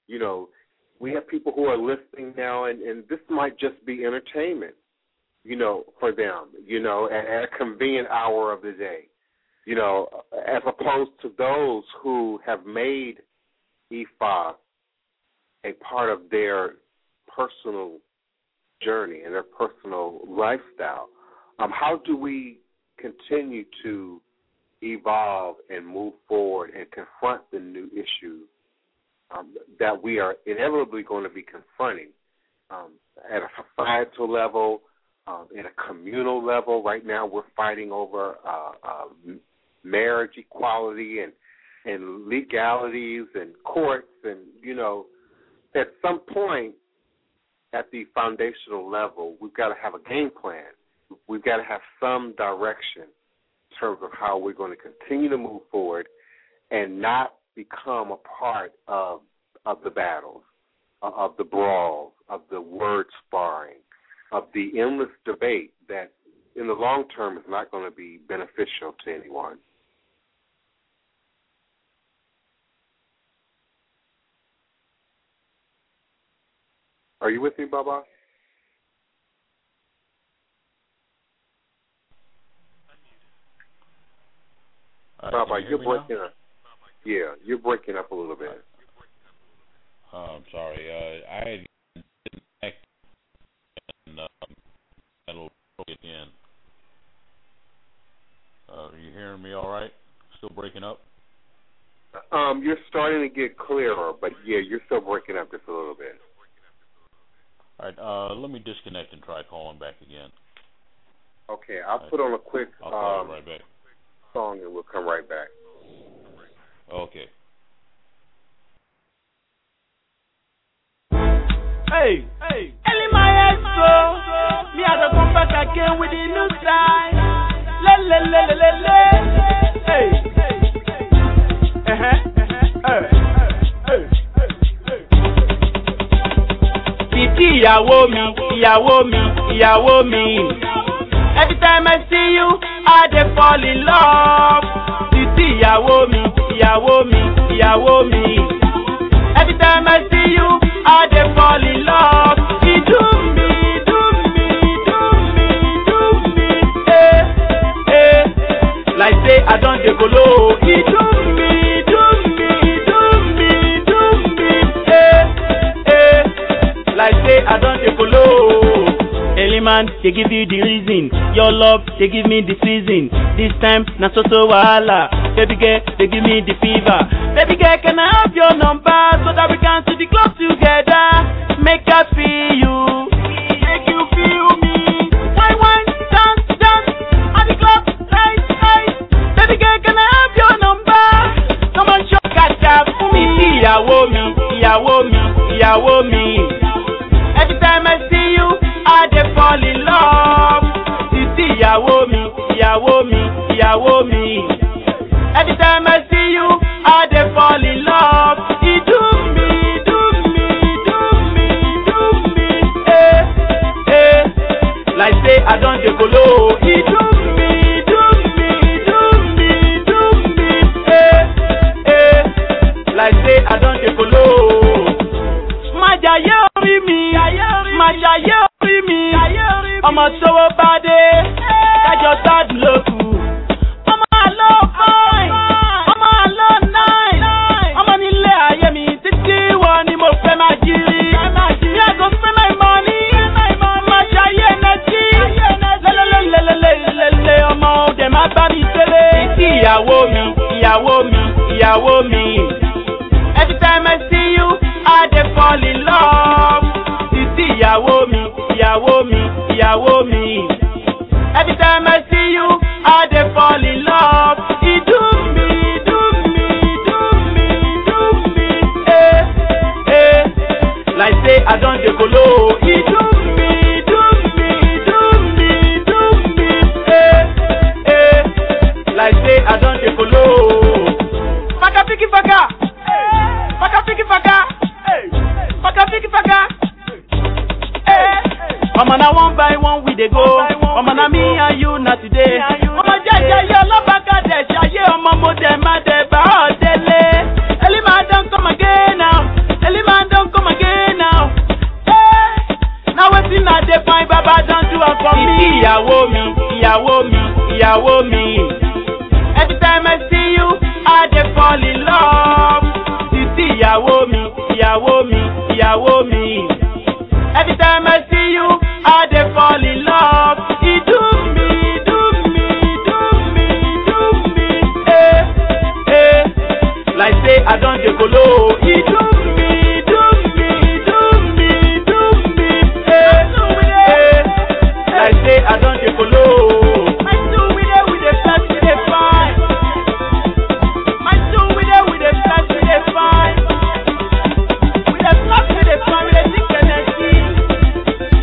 We have people who are listening now, and this might just be entertainment, for them, at a convenient hour of the day, as opposed to those who have made Ifa a part of their personal journey and their personal lifestyle. How do we continue to evolve and move forward and confront the new issues that we are inevitably going to be confronting at a societal level, at a communal level? Right now we're fighting over marriage equality and legalities and courts, and, at some point at the foundational level, we've got to have a game plan. We've got to have some direction in terms of how we're going to continue to move forward and not become a part of the battles, of the brawls, of the word sparring, of the endless debate that in the long term is not going to be beneficial to anyone. Are you with me, Baba? Baba, you're breaking up. Yeah, you're breaking up a little bit. I'm sorry. I had disconnected and that'll get in. Are you hearing me all right? Still breaking up? You're starting to get clearer, but yeah, you're still breaking up just a little bit. All right, let me disconnect and try calling back again. Okay, I'll put on a quick I'll call you right back. Song and we'll come right back. Okay. Hey, Ellie Maestro, me had to come back again with the new style. Hey, Titi ìyàwó mi. Every time I see you, I dey fall in love. Titi ìyàwó mi. Every time I see you, I dey fall in love. You do me, like say I don't dey go low. You do me, like say I don't dey go low. Eliman, they give you the reason. Your love, they give me the season. This time, na so wahala. Baby girl, they give me the fever. Baby girl, can I have your number so that we can see the club together? Make us feel you, make you feel me. Wine, dance, at the club, right. Baby girl, can I have your number? Come on, show catch for me. Ìyàwó mi. Every time I see you, I dey fall in love. Titi ìyàwó mi. Every time I see you, I dey fall in love. You do me, like say I don't dey go low. You do me, like say I don't dey go low. Májàyé orí mi, ọmọ sọ́wọ́ bá dé, kájọ sádùn lókù. Ọmọ àlọ́ fine, ọmọ àlọ́ nine, ọmọ nílé ayé mi títí wọ́n ni mo fẹ́ máa jírí. Mi àgọ́ spend my money, máa ṣayé ẹnẹ́tí. Lẹ́lẹ́lẹ́lẹ́lẹ́lẹ́lẹ́ ọmọ òde máa bá mi tẹ́lẹ̀. Títí ìyàwó mi. Every time I see you, I dey fall in love. Titi ìyàwó mi. Every time I see you, I dey fall in love. You do me, like say I don't dey go low. You do me, like say I don't dey go low. Faka piki faka. Mama na one by one we dey go. Mama na me and you na today. Mama jaja yo lobaka de shaye omo mo de ma de ba odele. Elima don come again now. Now wetin I dey find Baba don do am for me. Ìyàwó mi. Every time I see you, I dey fall in love. Titi ìyàwó mi. Every time I see you, I dey fall in love. You do me, like say I don't dey go low. You do me, like say I don't dey go low. My soul with the flash, with the fine. My soul with the flash, with the fine. With the flash, with the fine, with the thick energy.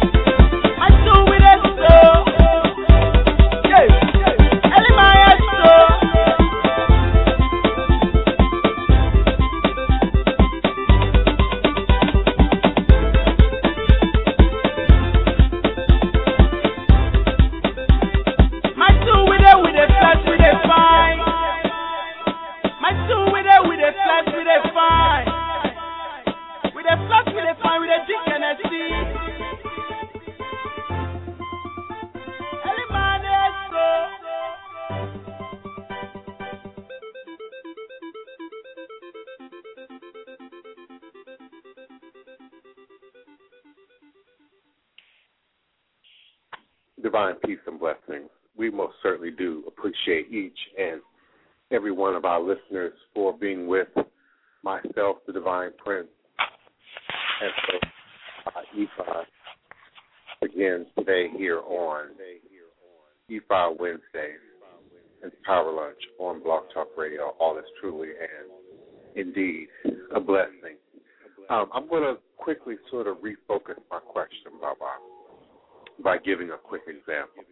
Divine peace and blessings. We most certainly do appreciate each and every one of our listeners for being with myself, the Divine Prince, and so EFI again today here on EFI Wednesdays and Power Lunch on Blog Talk Radio. All is truly and indeed a blessing. I'm going to quickly sort of refocus my question, Baba, by giving a quick example.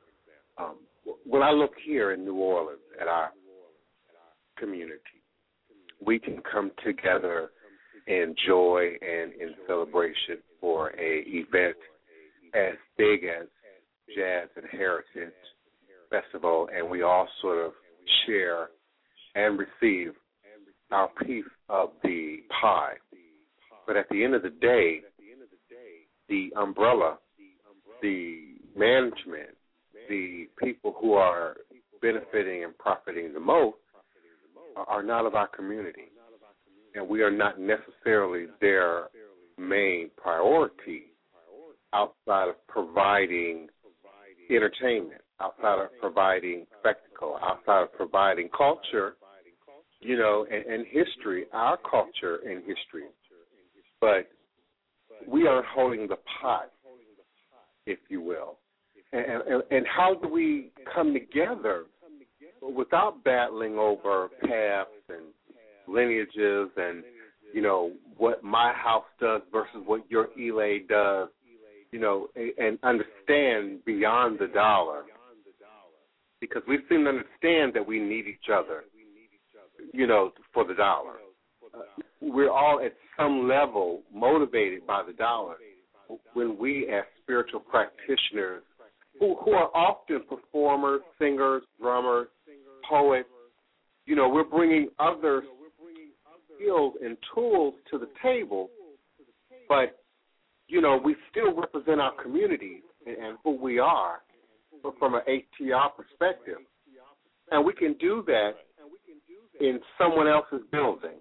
When I look here in New Orleans at our community, we can come together in joy and in celebration for a event as big as Jazz and Heritage Festival, and we all sort of share and receive our piece of the pie. But at the end of the day, the umbrella, the management, the people who are benefiting and profiting the most are not of our community. And we are not necessarily their main priority outside of providing entertainment, outside of providing spectacle, outside of providing culture, you know, and history, our culture and history. But we are holding the pot, if you will. And how do we come together without battling over paths and lineages and, you know, what my house does versus what your Elay does, you know, and understand beyond the dollar? Because we seem to understand that we need each other, you know, for the dollar. We're all at some level motivated by the dollar when we as spiritual practitioners who are often performers, singers, drummers, poets, you know, we're bringing other skills and tools to the table, but, you know, we still represent our communities and who we are from an ATR perspective. And we can do that in someone else's building,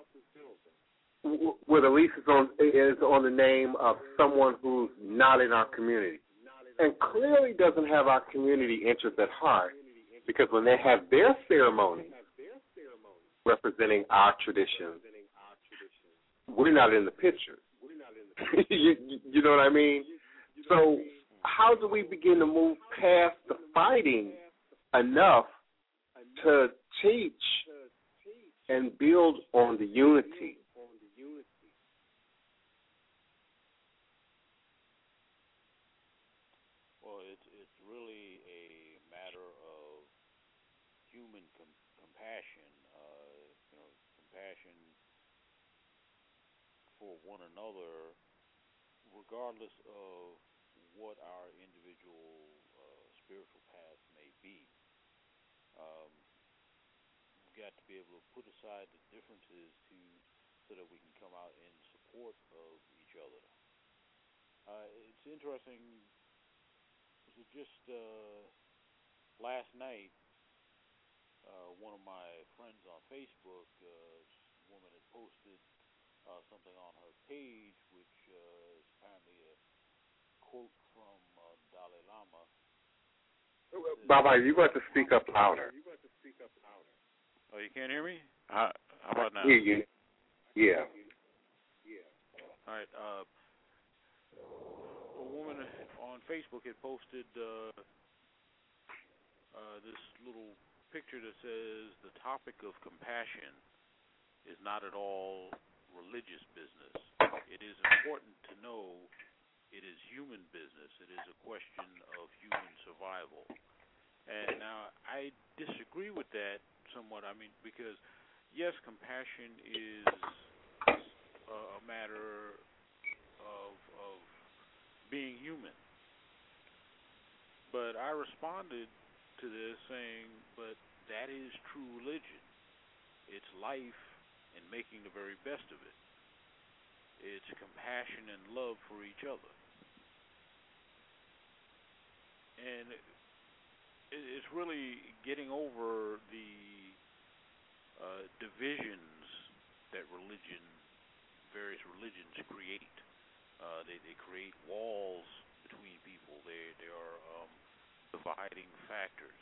where the lease is on the name of someone who's not in our community and clearly doesn't have our community interests at heart, because when they have their ceremony representing our traditions, we're not in the picture. You know what I mean? So how do we begin to move past the fighting enough to teach and build on the unity? Well, it's really a matter of human compassion, you know, compassion for one another, regardless of what our individual spiritual paths may be. We've got to be able to put aside the differences so that we can come out in support of each other. It's interesting. So just last night, one of my friends on Facebook, this woman had posted something on her page, which is apparently a quote from Dalai Lama. Baba, you got to speak up louder. Oh, you can't hear me? How about now? Hear you. Yeah. All right. A woman on Facebook had posted this little picture that says, "The topic of compassion is not at all religious business. It is important to know it is human business. It is a question of human survival." And now I disagree with that somewhat. I mean, because yes, compassion is a matter of being human. But I responded to this saying, but that is true religion. It's life and making the very best of it. It's compassion and love for each other. And it's really getting over the divisions that various religions create. They create walls between people. They are dividing factors.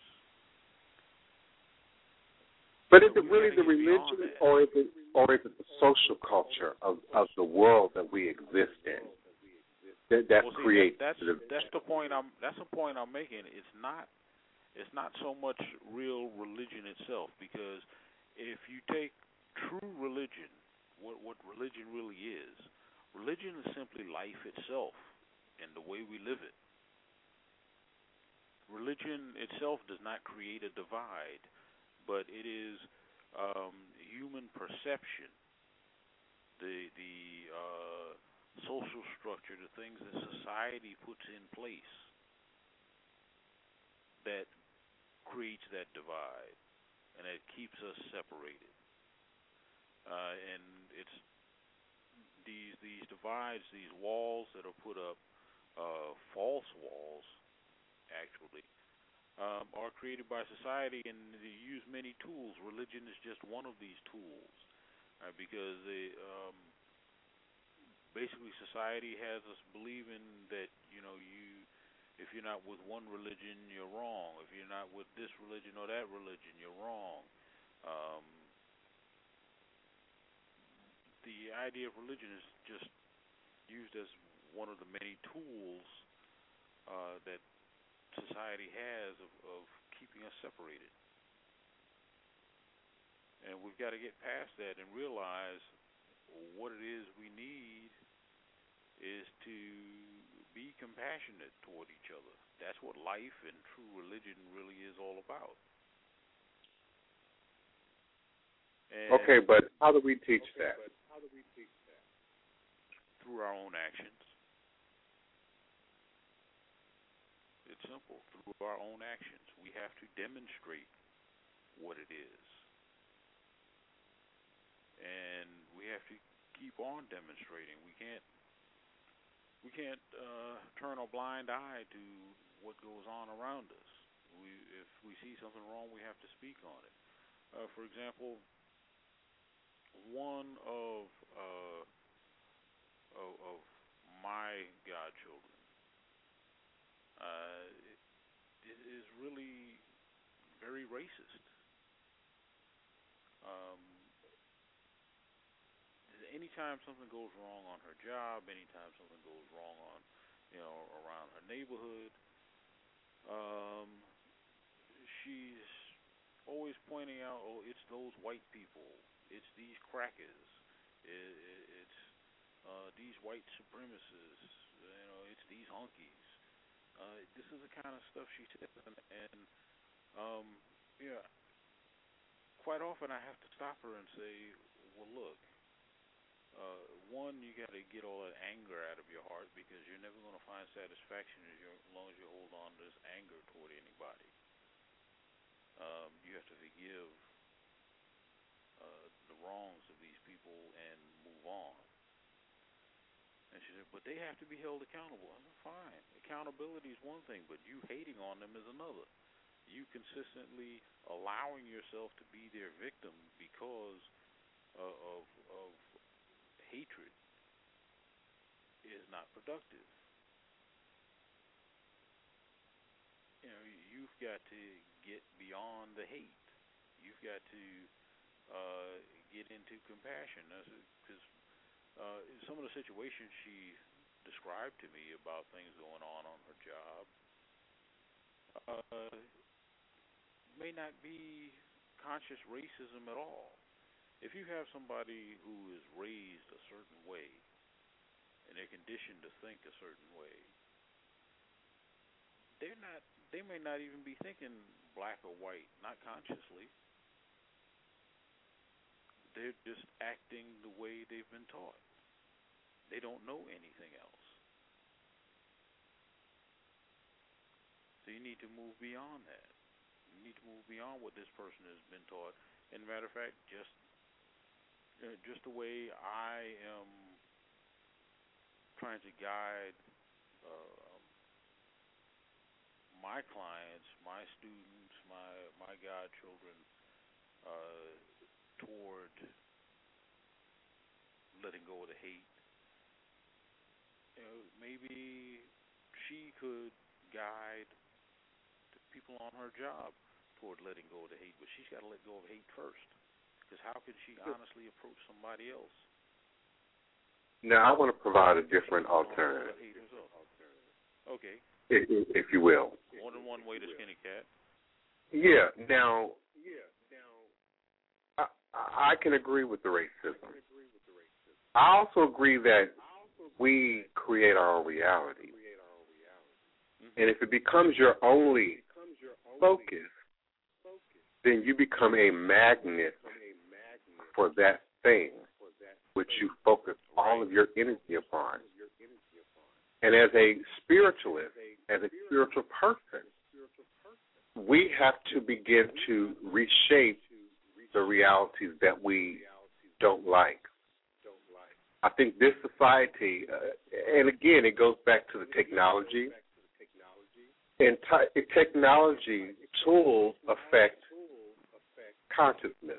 But is So it we really gotta the get beyond religion, that. or is it the social culture of the world that we exist in that Well, see, creates that's the point I'm making. It's not so much real religion itself, because if you take true religion, what religion really is simply life itself and the way we live it. Religion itself does not create a divide, but it is human perception, the social structure, the things that society puts in place that creates that divide and it keeps us separated. And it's these divides, these walls that are put up, false walls, actually, are created by society, and they use many tools. Religion is just one of these tools, because basically society has us believing that if you're not with one religion, you're wrong. If you're not with this religion or that religion, you're wrong. The idea of religion is just used as one of the many tools that society has of keeping us separated. And we've got to get past that and realize what it is we need is to be compassionate toward each other. That's what life and true religion really is all about. And okay, but how do we teach that? Through our own actions. It's simple. Through our own actions. We have to demonstrate what it is. And we have to keep on demonstrating. We can't turn a blind eye to what goes on around us. If we see something wrong, we have to speak on it. For example, one of my godchildren is really very racist. Anytime something goes wrong on her job, anytime something goes wrong on, around her neighborhood, she's always pointing out, oh, it's those white people, it's these crackers, it's these white supremacists, it's these honkies. This is the kind of stuff she says, and quite often I have to stop her and say, well, look. One, you got to get all that anger out of your heart, because you're never going to find satisfaction as long as you hold on to this anger toward anybody. You have to forgive the wrongs of these people and move on. And she said, but they have to be held accountable. I said, fine. Accountability is one thing, but you hating on them is another. You consistently allowing yourself to be their victim because of hatred is not productive. You've got to get beyond the hate. You've got to get into compassion. Because some of the situations she described to me about things going on her job may not be conscious racism at all. If you have somebody who is raised a certain way and they're conditioned to think a certain way, they may not even be thinking black or white, not consciously. They're just acting the way they've been taught. They don't know anything else. So you need to move beyond that. You need to move beyond what this person has been taught. And matter of fact, just the way I am trying to guide my clients, my students, my godchildren toward letting go of the hate. Maybe she could guide the people on her job toward letting go of the hate, but she's got to let go of hate first. Because how can she honestly approach somebody else? Now, I want to provide a different alternative. Okay. If you will. More than one way to skin a cat. Yeah. Now, I can agree with the racism. I also agree that we create our own reality. And if it becomes your only focus, then you become a magnet for that thing which you focus all of your energy upon. And as a spiritualist, as a spiritual person, we have to begin to reshape the realities that we don't like. I think this society, and again, it goes back to the technology. And technology tools affect consciousness.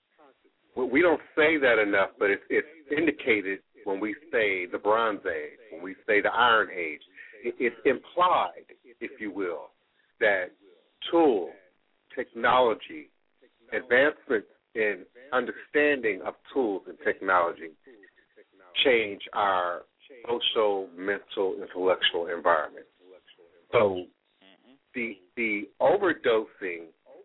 We don't say that enough, but it's indicated when we say the Bronze Age, when we say the Iron Age. It's implied, if you will, that tools, technology, advancements in understanding of tools and technology change our social, mental, intellectual environment. So the overdosing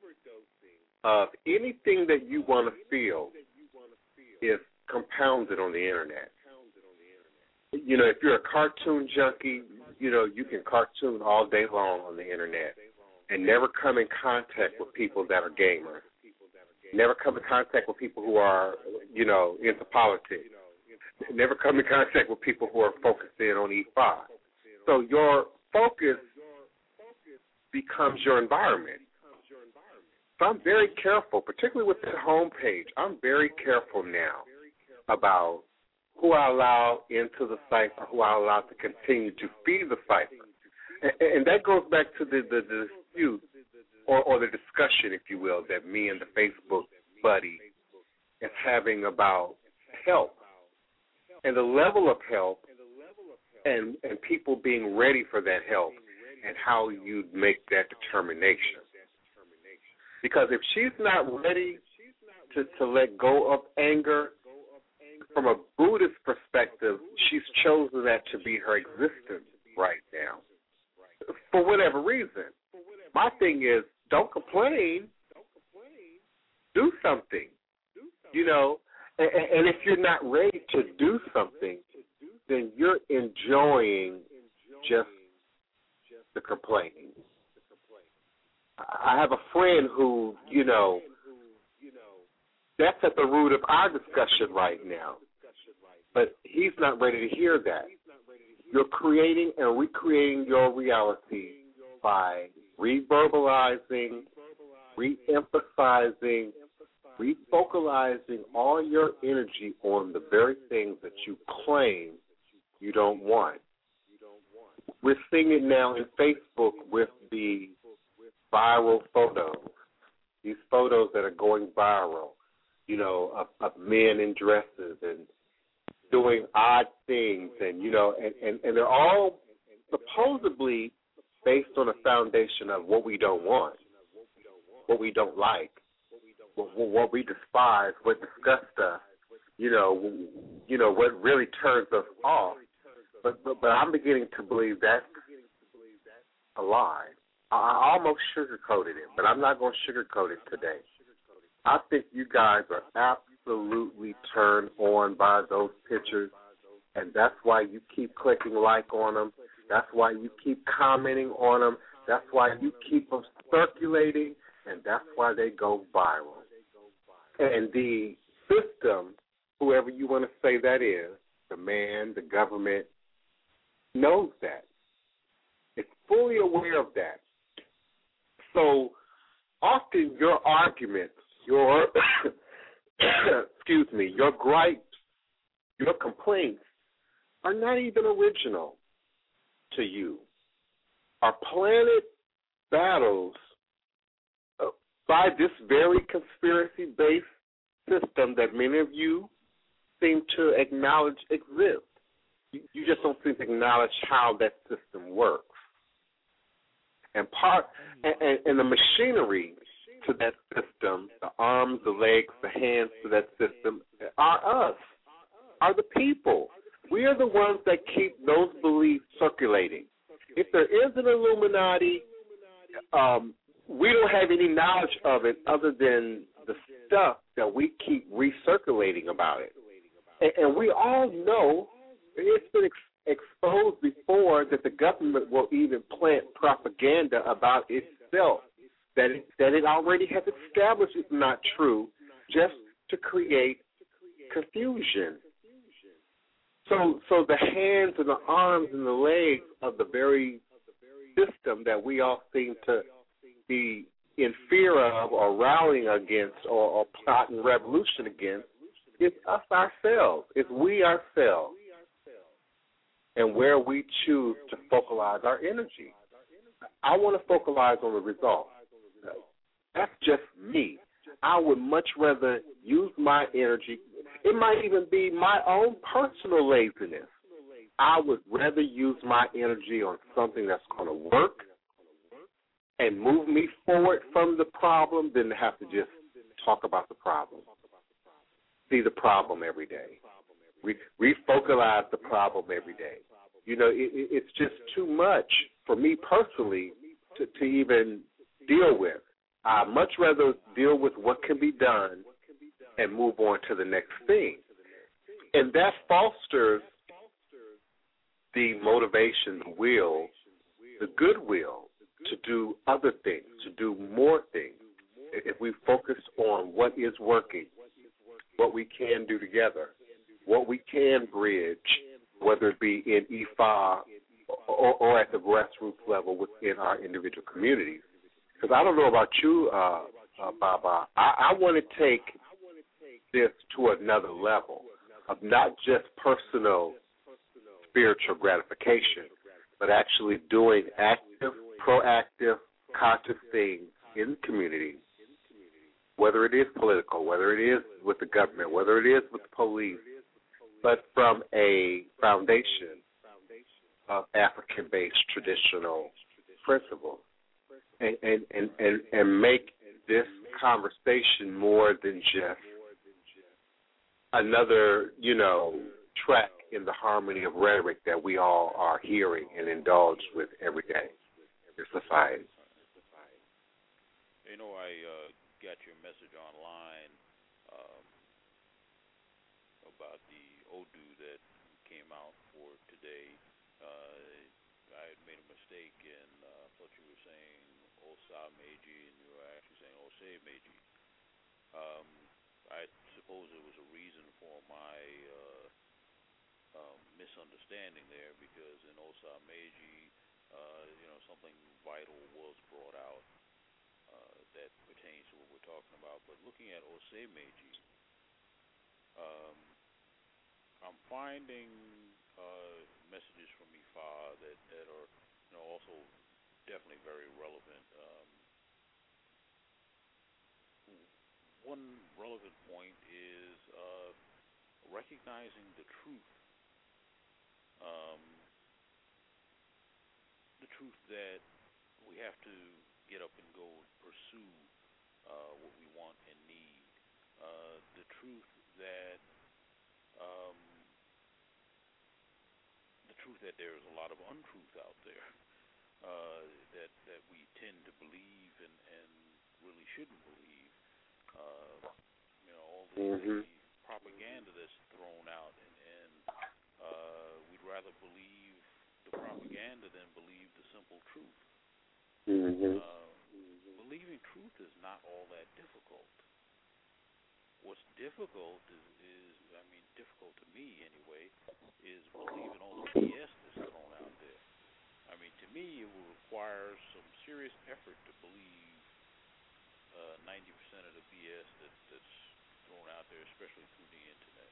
of anything that you want to feel is compounded on the internet. You know, if you're a cartoon junkie, you know, you can cartoon all day long on the internet and never come in contact with people that are gamers. Never come in contact with people who are, you know, into politics. Never come in contact with people who are focused in on E5. So your focus becomes your environment. So I'm very careful, particularly with that homepage. I'm very careful now about who I allow into the site or who I allow to continue to feed the site. And that goes back to the dispute or the discussion, if you will, that me and the Facebook buddy is having about help and the level of help and people being ready for that help and how you make that determination. Because if she's not ready to let go of anger, from a Buddhist perspective, she's chosen that to be her existence right now. For whatever reason. My thing is, don't complain. Do something. You know, and if you're not ready to do something, then you're enjoying just the complaining. I have a friend who, you know, that's at the root of our discussion right now. But he's not ready to hear that. You're creating and recreating your reality by reverbalizing, re-emphasizing, refocalizing all your energy on the very things that you claim you don't want. We're seeing it now in Facebook with the viral photos, these photos that are going viral, you know, of men in dresses and doing odd things, and, you know, and they're all supposedly based on a foundation of what we don't want, what we don't like, what we despise, what disgusts us, you know, what really turns us off. But I'm beginning to believe that's a lie. I almost sugarcoated it, but I'm not going to sugarcoat it today. I think you guys are absolutely turned on by those pictures, and that's why you keep clicking like on them. That's why you keep commenting on them. That's why you keep them circulating, and that's why they go viral. And the system, whoever you want to say that is, the man, the government, knows that. It's fully aware of that. So often your arguments, your your gripes, your complaints are not even original to you. Are planted battles by this very conspiracy-based system that many of you seem to acknowledge exists. You just don't seem to acknowledge how that system works. And the machinery to that system, the arms, the legs, the hands to that system, are us, are the people. We are the ones that keep those beliefs circulating. If there is an Illuminati, we don't have any knowledge of it other than the stuff that we keep recirculating about it. And we all know, it's been exposed before, that the government will even plant propaganda about itself, that it already has established is not true, just to create confusion. So the hands and the arms and the legs of the very system that we all seem to be in fear of or rallying against or plotting revolution against is us ourselves. It's we ourselves. And where we choose to focalize our energy. I want to focalize on the result. That's just me. I would much rather use my energy. It might even be my own personal laziness. I would rather use my energy on something that's going to work and move me forward from the problem than to have to just talk about the problem. See the problem every day. Refocalize the problem every day. You know, it's just too much for me personally to even deal with. I'd much rather deal with what can be done and move on to the next thing. And that fosters the motivation, the will, the goodwill to do other things, to do more things. If we focus on what is working, what we can do together, what we can bridge, whether it be in IFA or at the grassroots level within our individual communities. Because I don't know about you, Baba, I want to take this to another level of not just personal spiritual gratification, but actually doing active, proactive, conscious things in the community, whether it is political, whether it is with the government, whether it is with the police, but from a foundation of African-based traditional principles, and make this conversation more than just another, track in the harmony of rhetoric that we all are hearing and indulge with every day in society. I got your message online about the Odu that came out for today. I had made a mistake and thought you were saying Osa Meiji and you were actually saying Osei Meiji. I suppose there was a reason for my misunderstanding there, because in Osa Meiji, something vital was brought out that pertains to what we're talking about. But looking at Osei Meiji, I'm finding messages from Ifa that are also definitely very relevant. One relevant point is recognizing the truth. The truth that we have to get up and go and pursue what we want and need. The truth that there's a lot of untruth out there that we tend to believe and really shouldn't believe. All the propaganda that's thrown out, and we'd rather believe the propaganda than believe the simple truth. Believing truth is not all that difficult. What's difficult is difficult to me anyway, is believing all the BS that's thrown out there. To me, it will require some serious effort to believe 90% of the BS that's thrown out there, especially through the internet.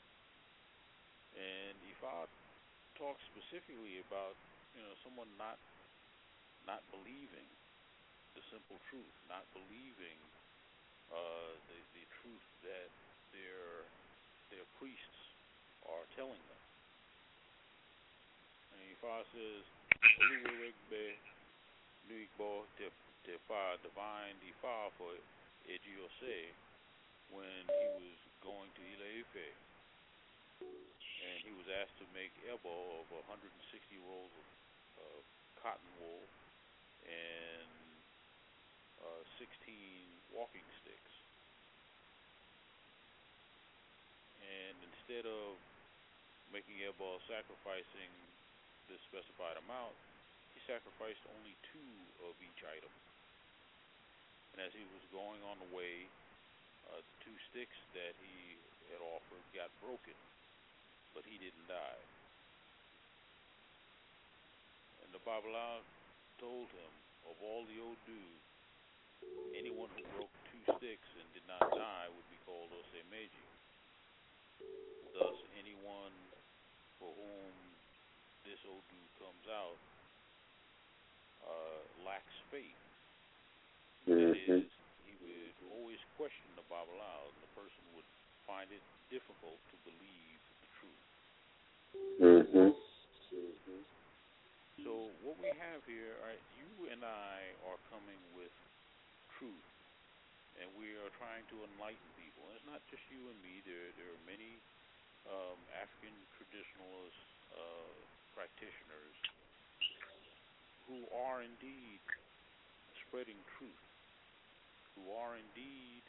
And if I talk specifically about someone not believing the simple truth, not believing the truth that their priests are telling them. And Ifa says, divine Ifa for Ejiose when he was going to Ile-Ife, and he was asked to make ebo of 160 rolls of cotton wool and 16 walking sticks. And instead of making ebo sacrificing this specified amount, he sacrificed only 2 of each item. And as he was going on the way, the 2 sticks that he had offered got broken, but he didn't die. And the Babalawo told him, of all the Odu, anyone who broke 2 sticks and did not die would be called Osemeji. Thus, anyone for whom this Odu comes out lacks faith. That is, he would always question the Babalawo, and the person would find it difficult to believe the truth. So what we have here, you and I are coming with truth, and we are trying to enlighten people. And it's not just you and me. There are many African traditionalist practitioners who are indeed spreading truth, who are indeed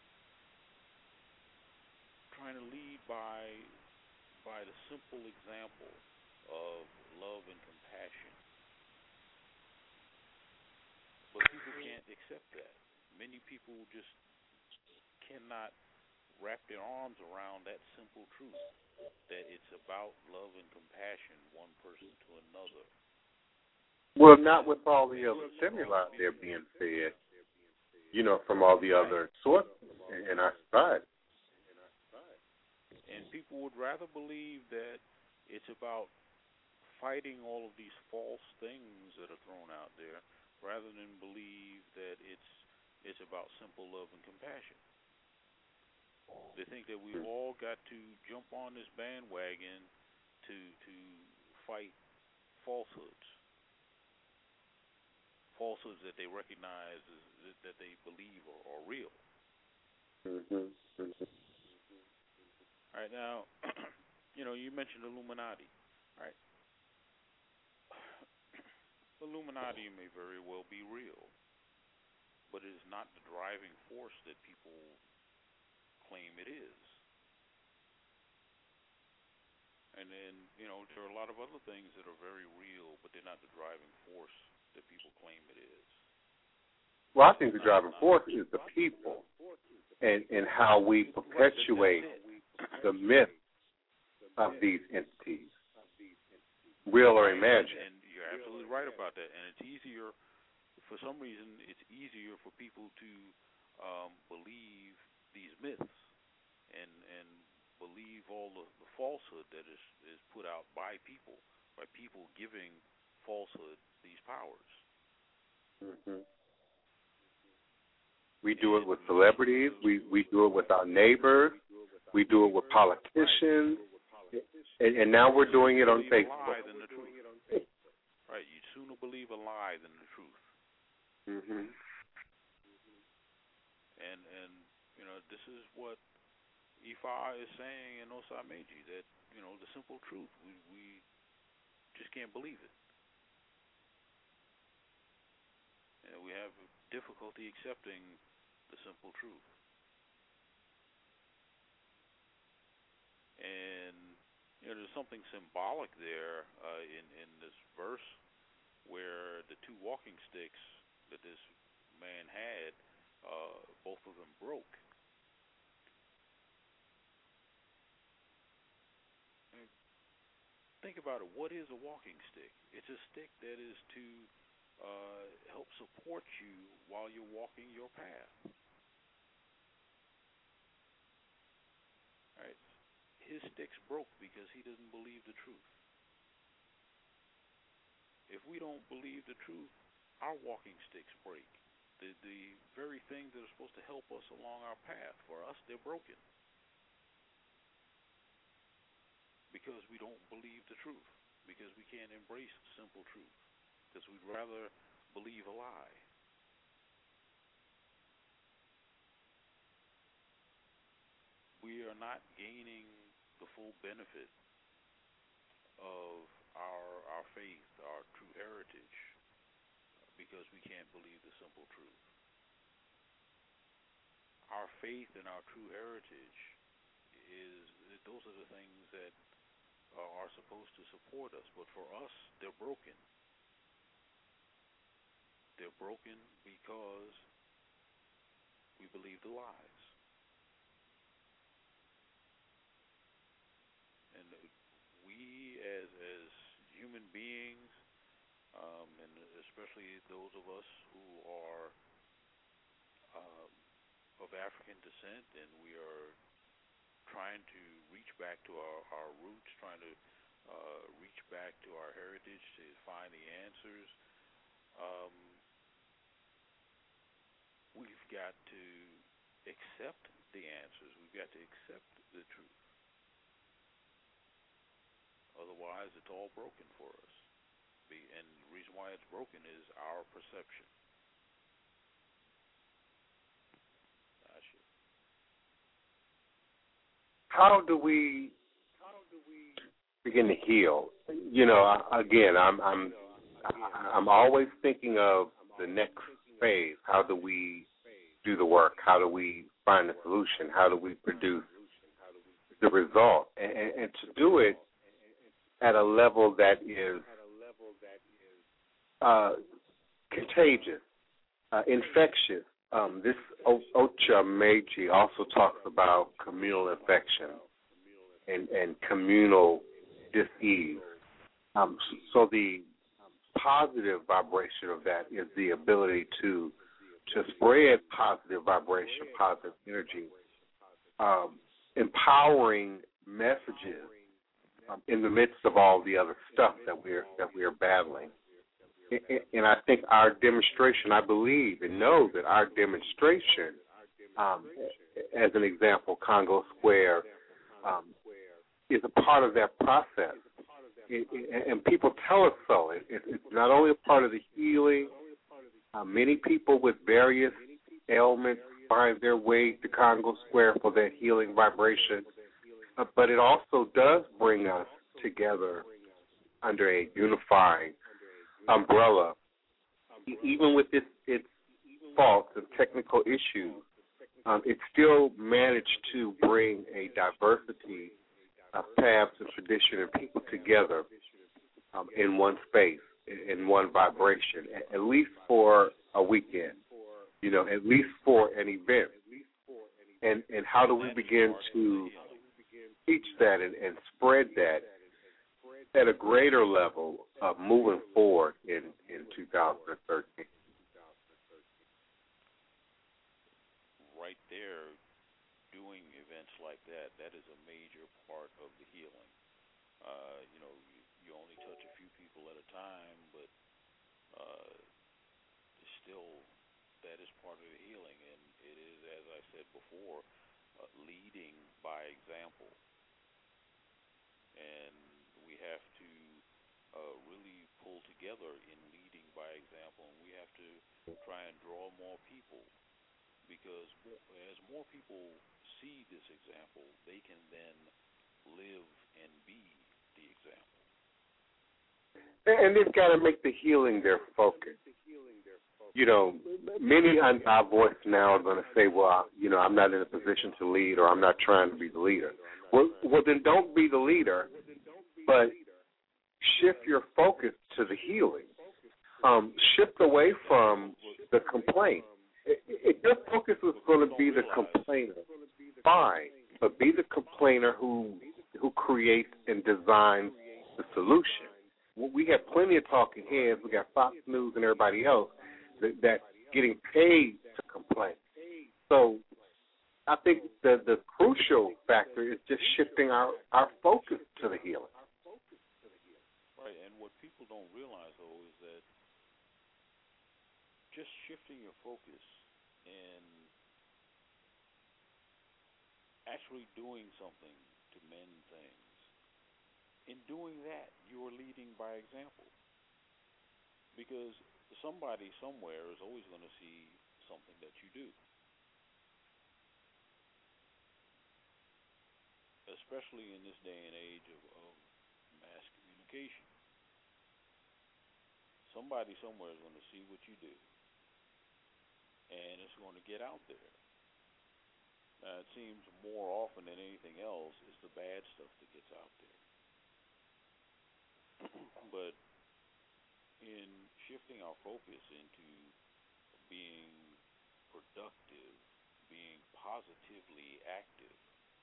trying to lead by the simple example of love and compassion. But people can't accept that. Many people just cannot wrap their arms around that simple truth, that it's about love and compassion, one person to another. Well, not with all the other stimuli they're being fed, from all the other sources in our society. And people would rather believe that it's about fighting all of these false things that are thrown out there, rather than believe that it's about simple love and compassion. They think that we've all got to jump on this bandwagon to fight falsehoods that they recognize that they believe are real. All right, now, you mentioned Illuminati. All right. Illuminati may very well be real, but it is not the driving force that people claim it is. And then, there are a lot of other things that are very real, but they're not the driving force that people claim it is. Well, I think the driving force is the people and how we perpetuate the myth of these entities, real or imagined. And you're absolutely right about that. And it's easier, for some reason, it's easier for people to believe these myths and believe all the falsehood that is put out by people giving falsehood these powers. We do it with celebrities. We do it with our neighbors. We do it with politicians. And now we're doing it on Facebook. Lie than the truth. Right, you'd sooner believe a lie than the truth. And this is what Ifa is saying in Osameji, that the simple truth, we just can't believe it. And we have difficulty accepting the simple truth. And there's something symbolic there in this verse where the 2 walking sticks that this man had, both of them broke. And think about it. What is a walking stick? It's a stick that is to help support you while you're walking your path. Right? His sticks broke because he doesn't believe the truth. If we don't believe the truth, our walking sticks break. The very things that are supposed to help us along our path, for us, they're broken. Because we don't believe the truth. Because we can't embrace simple truth. Because we'd rather believe a lie. we are not gaining the full benefit of our faith, our true heritage, because we can't believe the simple truth. Our faith and our true heritage is those are the things that are supposed to support us, but for us, they're broken. They're broken because we believe the lies. And we, as human beings, and especially those of us who are of African descent, and we are trying to reach back to our roots, trying to reach back to our heritage to find the answers. We've got to accept the answers. We've got to accept the truth. Otherwise, it's all broken for us. And the reason why it's broken is our perception. How do we begin to heal? You know, again, I'm always thinking of the next phase. How do we do the work? How do we find the solution? How do we produce the result? And to do it at a level that is contagious, infectious. This Ocha Meiji also talks about communal infection and communal dis-ease. So the positive vibration of that is the ability to spread positive vibration, positive energy, empowering messages in the midst of all the other stuff that we are battling. And I think our demonstration, I believe and know that our demonstration, as an example, Congo Square, is a part of that process. And people tell us so. It's not only a part of the healing. Many people with various ailments find their way to Congo Square for that healing vibration. But it also does bring us together under a unifying umbrella, even with its faults and technical issues. It still managed to bring a diversity of paths and tradition and people together in one space, in one vibration, at least for a weekend, at least for an event. And how do we begin to teach that and spread that at a greater level of moving forward in 2013? Right there, doing events like that is a major part of the healing. You only touch a few people at a time, but still, that is part of the healing. And it is, as I said before, leading by example. And we have to really pull together in leading by example, and we have to try and draw more people, because as more people see this example, they can then live and be the example. And they've got to make the healing their focus. Many on our voice now are going to say, well, I'm not in a position to lead, or I'm not trying to be the leader. Well, then don't be the leader, but shift your focus to the healing. Shift away from the complaint. If your focus is going to be the complainer, fine, but be the complainer who creates and designs the solution. We have plenty of talking heads. We got Fox News and everybody else that's getting paid to complain. So I think the crucial factor is just shifting our focus to the healing. Right, and what people don't realize, though, is that just shifting your focus and actually doing something to mend things, in doing that, you are leading by example. Because somebody somewhere is always going to see something that you do. especially in this day and age of mass communication. Somebody somewhere is going to see what you do, and it's going to get out there. Now, it seems more often than anything else is the bad stuff that gets out there. But in shifting our focus into being productive, being positively active,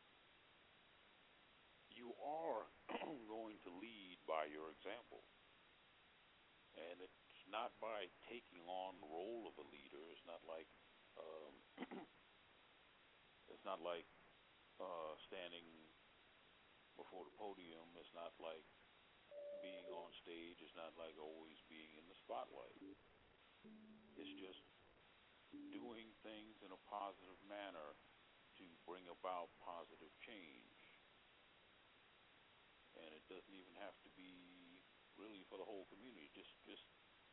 you are going to lead by your example. And it's not by taking on the role of a leader. It's not like standing before the podium. It's not like being on stage. It's not like always being in the spotlight. It's just doing things in a positive manner to bring about positive change. And it doesn't even have to be really for the whole community. Just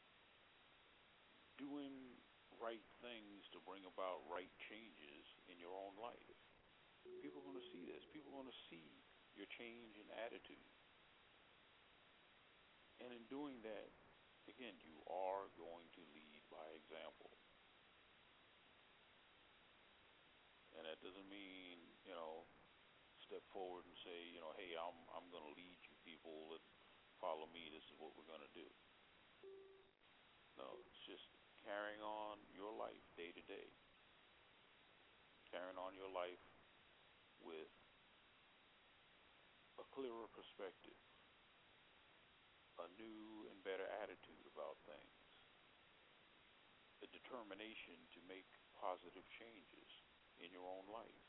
doing right things to bring about right changes in your own life. People are going to see this. People are going to see your change in attitude. And in doing that, again, you are going to lead by example. And that doesn't mean, step forward and say, hey, I'm going to lead you people that follow me. This is what we're going to do. No, it's just carrying on your life day to day. Carrying on your life with a clearer perspective, a new and better attitude about things, the determination to make positive changes in your own life.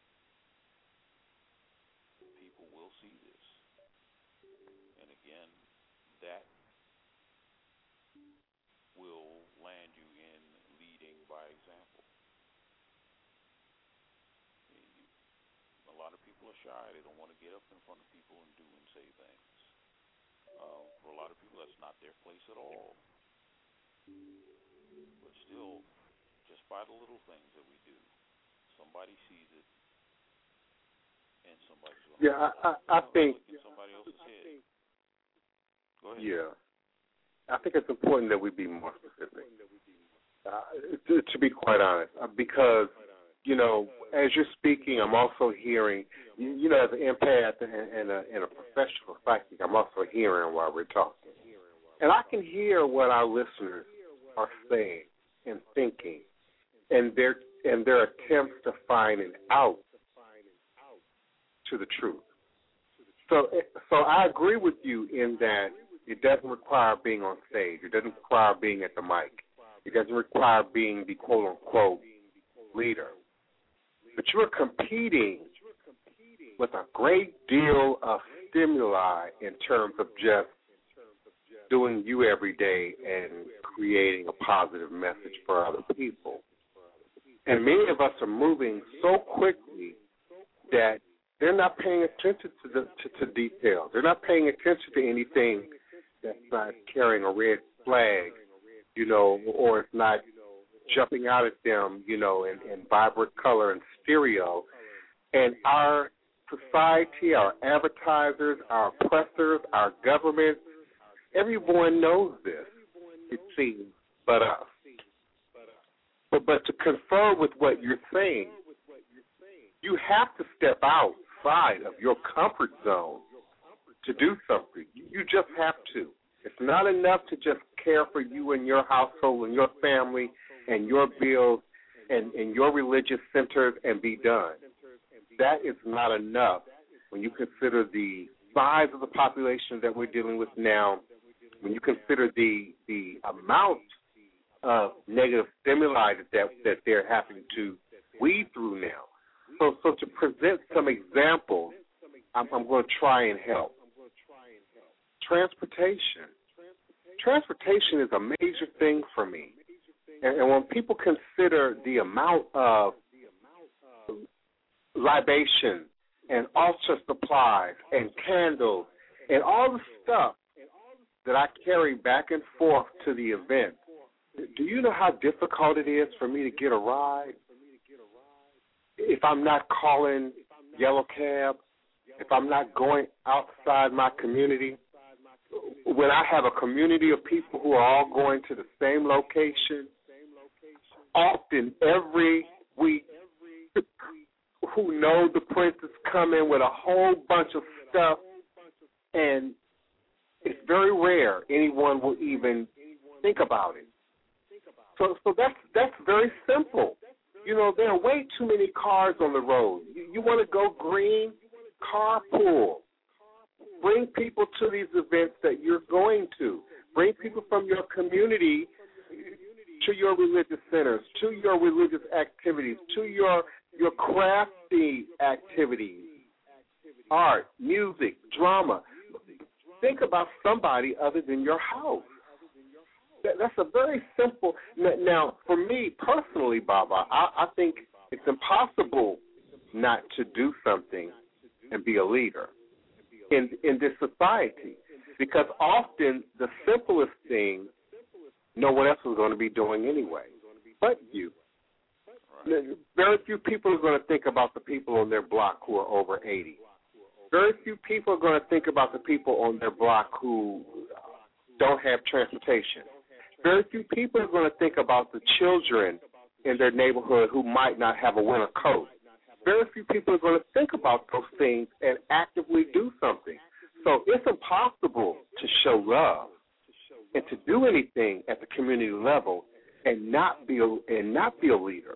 People will see this. And again, that will land you in leading by example. A lot of people are shy. They don't want to get up in front of people and do and say things. For a lot of people, that's not their place at all. But still, just by the little things that we do, somebody sees it, and somebody's going to I think look in somebody else's head. Go ahead. Yeah, I think it's important that we be more specific. To be quite honest, because as you're speaking, I'm also hearing, as an empath and a professional psychic, I'm also hearing while we're talking, and I can hear what our listeners are saying and thinking, and their attempts to find an out to the truth. So I agree with you in that it doesn't require being on stage. It doesn't require being at the mic. It doesn't require being the quote-unquote leader. But you're competing with a great deal of stimuli in terms of just doing you every day and creating a positive message for other people. And many of us are moving so quickly that they're not paying attention to details. They're not paying attention to anything that's not carrying a red flag, or it's not jumping out at them, in vibrant color and stereo. And our society, our advertisers, our oppressors, our government, everyone knows this, it seems, but us. But to confer with what you're saying, you have to step outside of your comfort zone to do something. You just have to. It's not enough to just care for you and your household and your family and your bills and your religious centers and be done. That is not enough when you consider the size of the population that we're dealing with now, when you consider the amount of negative stimuli that they're having to weed through now. So to present some examples, I'm going to try and help. Transportation is a major thing for me. And when people consider the amount of libation and altar supplies and candles and all the stuff that I carry back and forth to the event, do you know how difficult it is for me to get a ride? If I'm not calling Yellow Cab if I'm not going outside my community, when I have a community of people who are all going to the same location, often every week, who know the prince is coming with a whole bunch of stuff, and it's very rare anyone will even think about it. So that's very simple. You know, there are way too many cars on the road. You want to go green? Carpool. Bring people to these events that you're going to. Bring people from your community to your religious centers, to your religious activities, to your crafty activities, art, music, drama. Think about somebody other than your house. That's a very simple. Now, for me personally, Baba, I think it's impossible not to do something and be a leader in this society, because often the simplest thing no one else is going to be doing anyway, but you. Very few people are going to think about the people on their block who are over 80. Very few people are going to think about the people on their block who don't have transportation. Very few people are going to think about the children in their neighborhood who might not have a winter coat. Very few people are going to think about those things and actively do something. So it's impossible to show love and to do anything at the community level and not be a leader.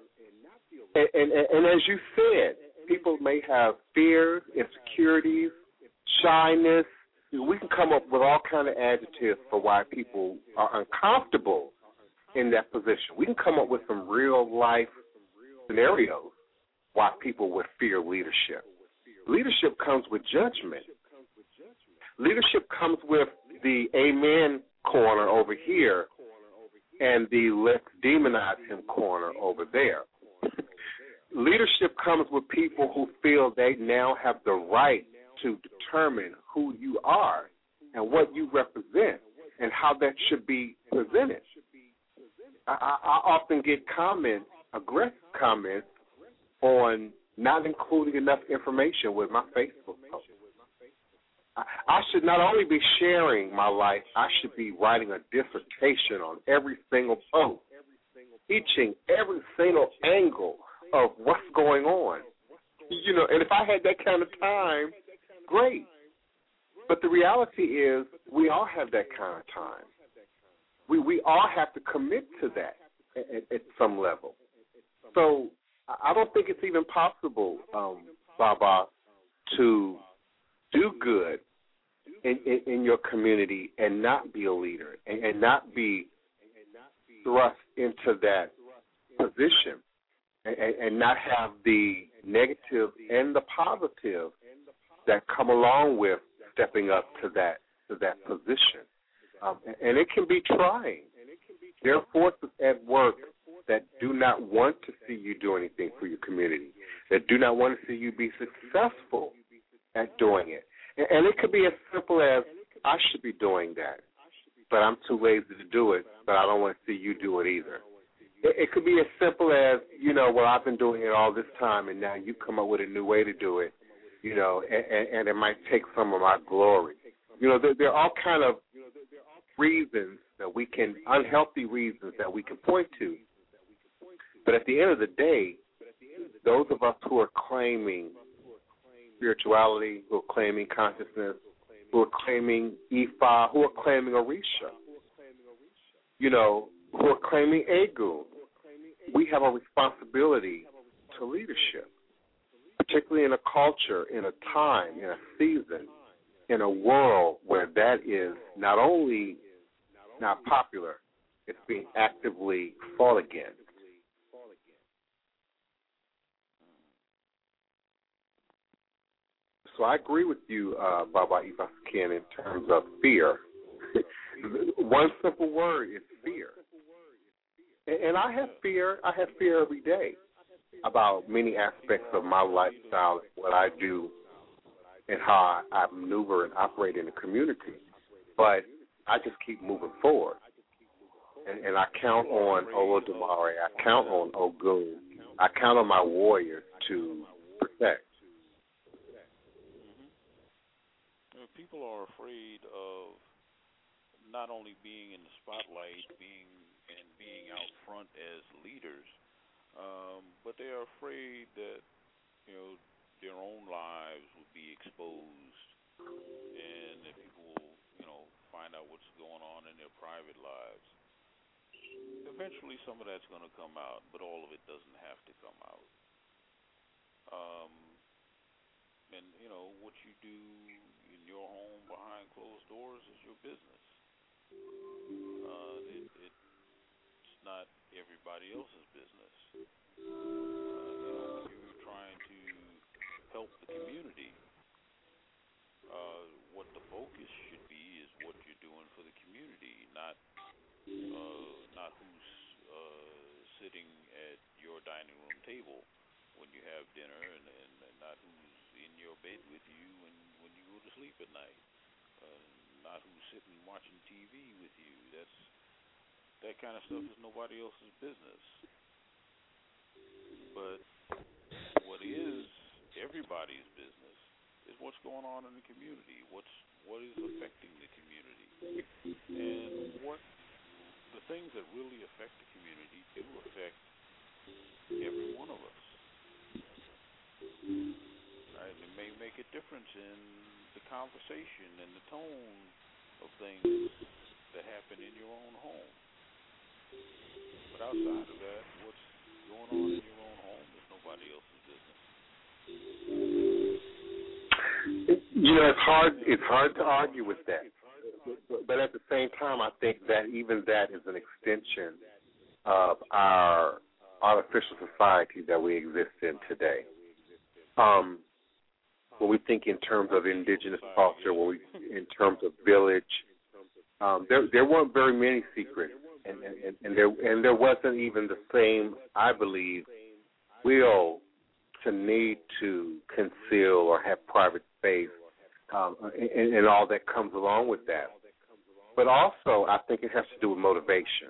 And as you said, people may have fears, insecurities, shyness. We can come up with all kind of adjectives for why people are uncomfortable in that position. We can come up with some real-life scenarios why people would fear leadership. Leadership comes with judgment. Leadership comes with the amen corner over here and the let's demonize him corner over there. Leadership comes with people who feel they now have the right to determine who you are and what you represent and how that should be presented. I often get comments, aggressive comments, on not including enough information with my Facebook post. I should not only be sharing my life, I should be writing a dissertation on every single post, teaching every single angle of what's going on. You know, and if I had that kind of time, great. But the reality is we all have that kind of time. We all have to commit to that at some level. So I don't think it's even possible, Baba, to do good in your community and not be a leader and not be thrust into that position and not have the negative and the positive that come along with stepping up to that position. And it can be trying. There are forces at work that do not want to see you do anything for your community, that do not want to see you be successful at doing it. And it could be as simple as, I should be doing that, but I'm too lazy to do it, but I don't want to see you do it either. It could be as simple as, well, I've been doing it all this time, and now you come up with a new way to do it, and it might take some of my glory. There are all kind of reasons that we can, unhealthy reasons that we can point to. But at the end of the day, those of us who are claiming spirituality, who are claiming consciousness, who are claiming Ifa, who are claiming Orisha, who are claiming Egu, we have a responsibility to leadership, particularly in a culture, in a time, in a season, in a world where that is not only not popular, it's being actively fought against. So I agree with you, Baba Ifasakin, in terms of fear. One simple word is fear. And I have fear. I have fear every day about many aspects of my lifestyle, what I do, and how I maneuver and operate in the community. But I just keep moving forward. And I count on Olodumare. I count on Ogun. I count on my warriors to protect. people are afraid of not only being in the spotlight, being out front as leaders, but they are afraid that their own lives would be exposed, and that people will find out what's going on in their private lives. Eventually, some of that's going to come out, but all of it doesn't have to come out. And what you do in your home behind closed doors is your business. It's not everybody else's business. When you're trying to help the community, what the focus should be is what you're doing for the community, not who's sitting at your dining room table when you have dinner, and not who's in your bed with you when you go to sleep at night, not who's sitting watching TV with you. That kind of stuff is nobody else's business. But what is everybody's business is what's going on in the community, what is affecting the community, and what the things that really affect the community do affect every one of us. Right? It may make a difference in the conversation and the tone of things that happen in your own home. But outside of that, what's going on in your own home is nobody else's business. It's hard to argue with that. But at the same time, I think that even that is an extension of our artificial society that we exist in today. When we think in terms of indigenous culture, in terms of village, there weren't very many secrets, and there wasn't even the same, I believe, will to need to conceal or have private space, and all that comes along with that. But also, I think it has to do with motivation.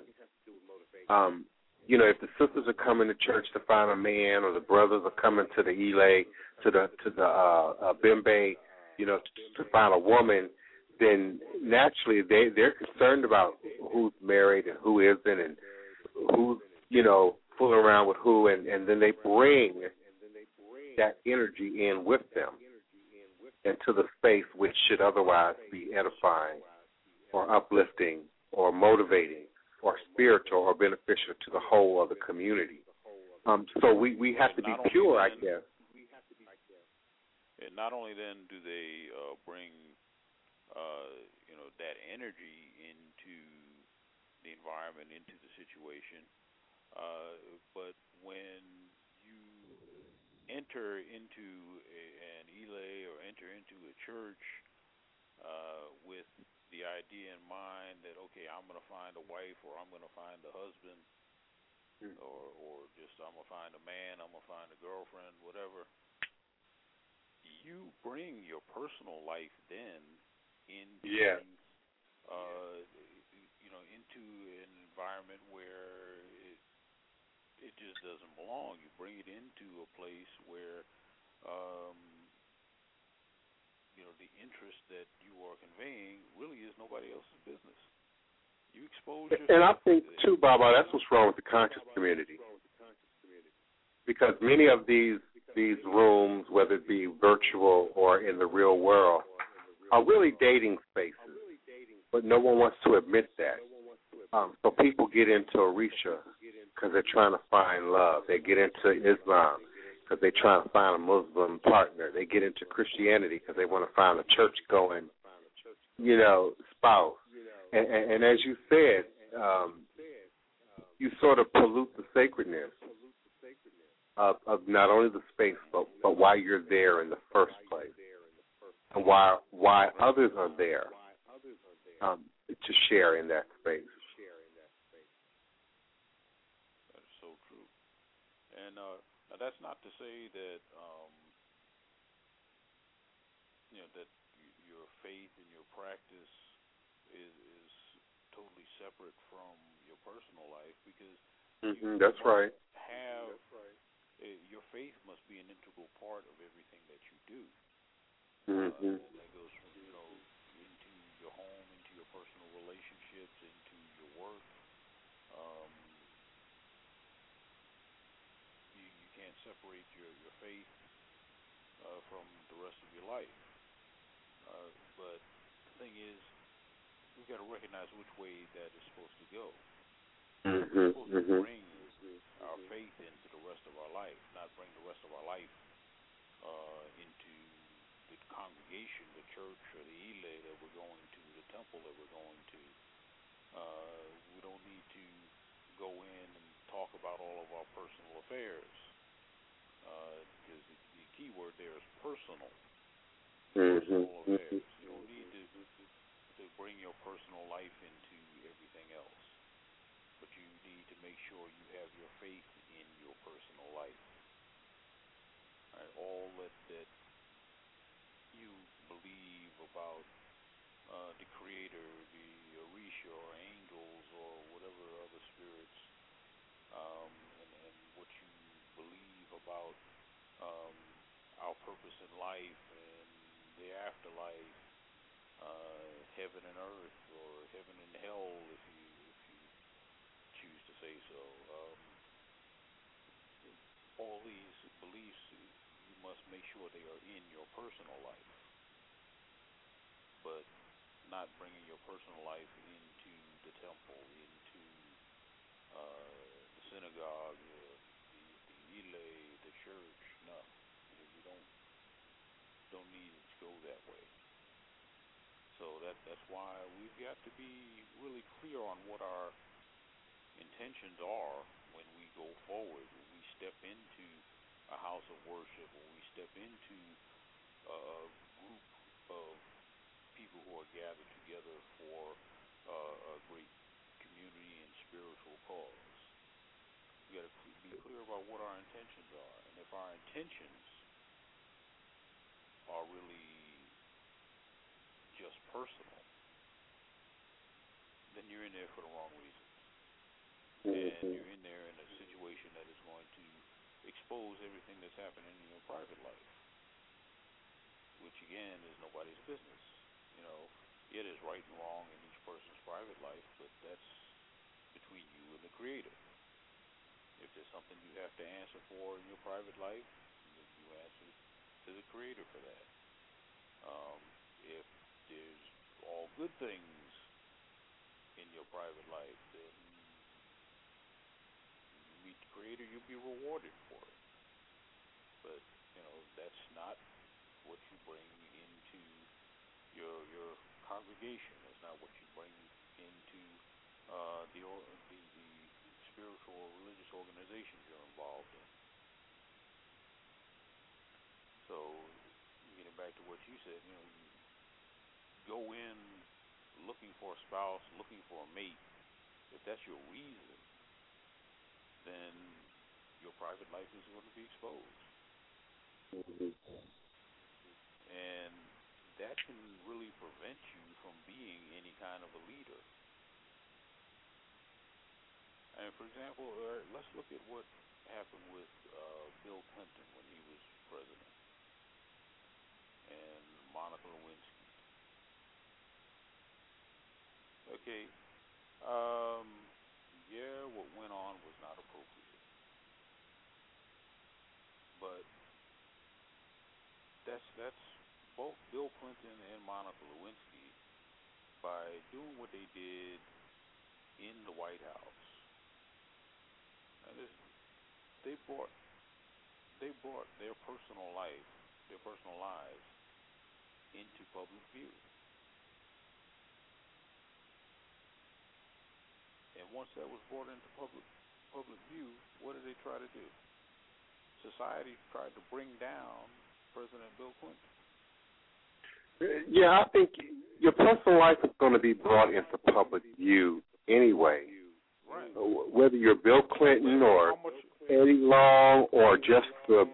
If the sisters are coming to church to find a man, or the brothers are coming to the Ile, to the Bembe, to find a woman, then naturally they're concerned about who's married and who isn't, and who's fooling around with who, and then they bring that energy in with them into the space which should otherwise be edifying or uplifting or motivating or spiritual or beneficial to the whole of the community. So we have to be pure, I guess. And not only then do they bring that energy into the environment, into the situation, but when you enter into an Ile or enter into a church with the idea in mind that, okay, I'm going to find a wife, or I'm going to find a husband, or just I'm going to find a man, I'm going to find a girlfriend, whatever, you bring your personal life then into into an environment where it just doesn't belong. You bring it into a place where the interest that you are conveying really is nobody else's business. You expose yourself. And I think too, Baba, that's what's wrong with the conscious community, because many of these rooms, whether it be virtual or in the real world, are really dating spaces, but no one wants to admit that. So people get into Orisha because they're trying to find love. They get into Islam because they're trying to find a Muslim partner. They get into Christianity because they want to find a church-going, spouse. And as you said, you sort of pollute the sacredness of not only the space, but why you're there in the first place, and why others are there to share in that space. That is so true. And that's not to say that that your faith and your practice is totally separate from your personal life, because that's right. Your faith must be an integral part of everything that you do. Mm-hmm. That goes from work. Um, you can't separate your faith from the rest of your life. But the thing is, we've got to recognize which way that is supposed to go. We're supposed to bring our faith into the rest of our life, not bring the rest of our life into the congregation, the church, or the ile that we're going to, the temple that we're going to. We don't need to go in and talk about all of our personal affairs, because the key word there is personal. Personal affairs. You don't need to bring your personal life into everything else, but you need to make sure you have your faith in your personal life. All that you believe about the Creator, the Orisha, or angels, or whatever other spirits, and what you believe about our purpose in life and the afterlife, heaven and earth, or heaven and hell, if you choose to say so. All these beliefs, you must make sure they are in your personal life, but not bringing your personal life into the temple, into the synagogue, the ile, the church. No, you don't need it to go that way. So that's why we've got to be really clear on what our intentions are when we go forward, when we step into a house of worship, when we step into a group of people who are gathered together for a great community and spiritual cause. We got to be clear about what our intentions are, and if our intentions are really just personal, then you're in there for the wrong reasons. And you're in there in a situation that is going to expose everything that's happening in your private life, which again is nobody's business. It is right and wrong in each person's private life, but that's between you and the Creator. If there's something you have to answer for in your private life, then you answer to the Creator for that. If there's all good things in your private life, then you meet the Creator, you'll be rewarded for it. But that's not what you bring into your congregation. That's not what you bring into the spiritual or religious organizations you're involved in. So, getting back to what you said, you go in looking for a spouse, looking for a mate. If that's your reason, then your private life is going to be exposed. And that can really prevent you from being any kind of a leader. And for example, let's look at what happened with Bill Clinton when he was president, and Monica Lewinsky. Okay, what went on was not appropriate, but that's both Bill Clinton and Monica Lewinsky, by doing what they did in the White House. They brought their personal life, their personal lives, into public view. And once that was brought into public view, what did they try to do? Society tried to bring down President Bill Clinton. Yeah, I think your personal life is going to be brought into public view anyway. Right. Whether you're Bill Clinton or Eddie Long or just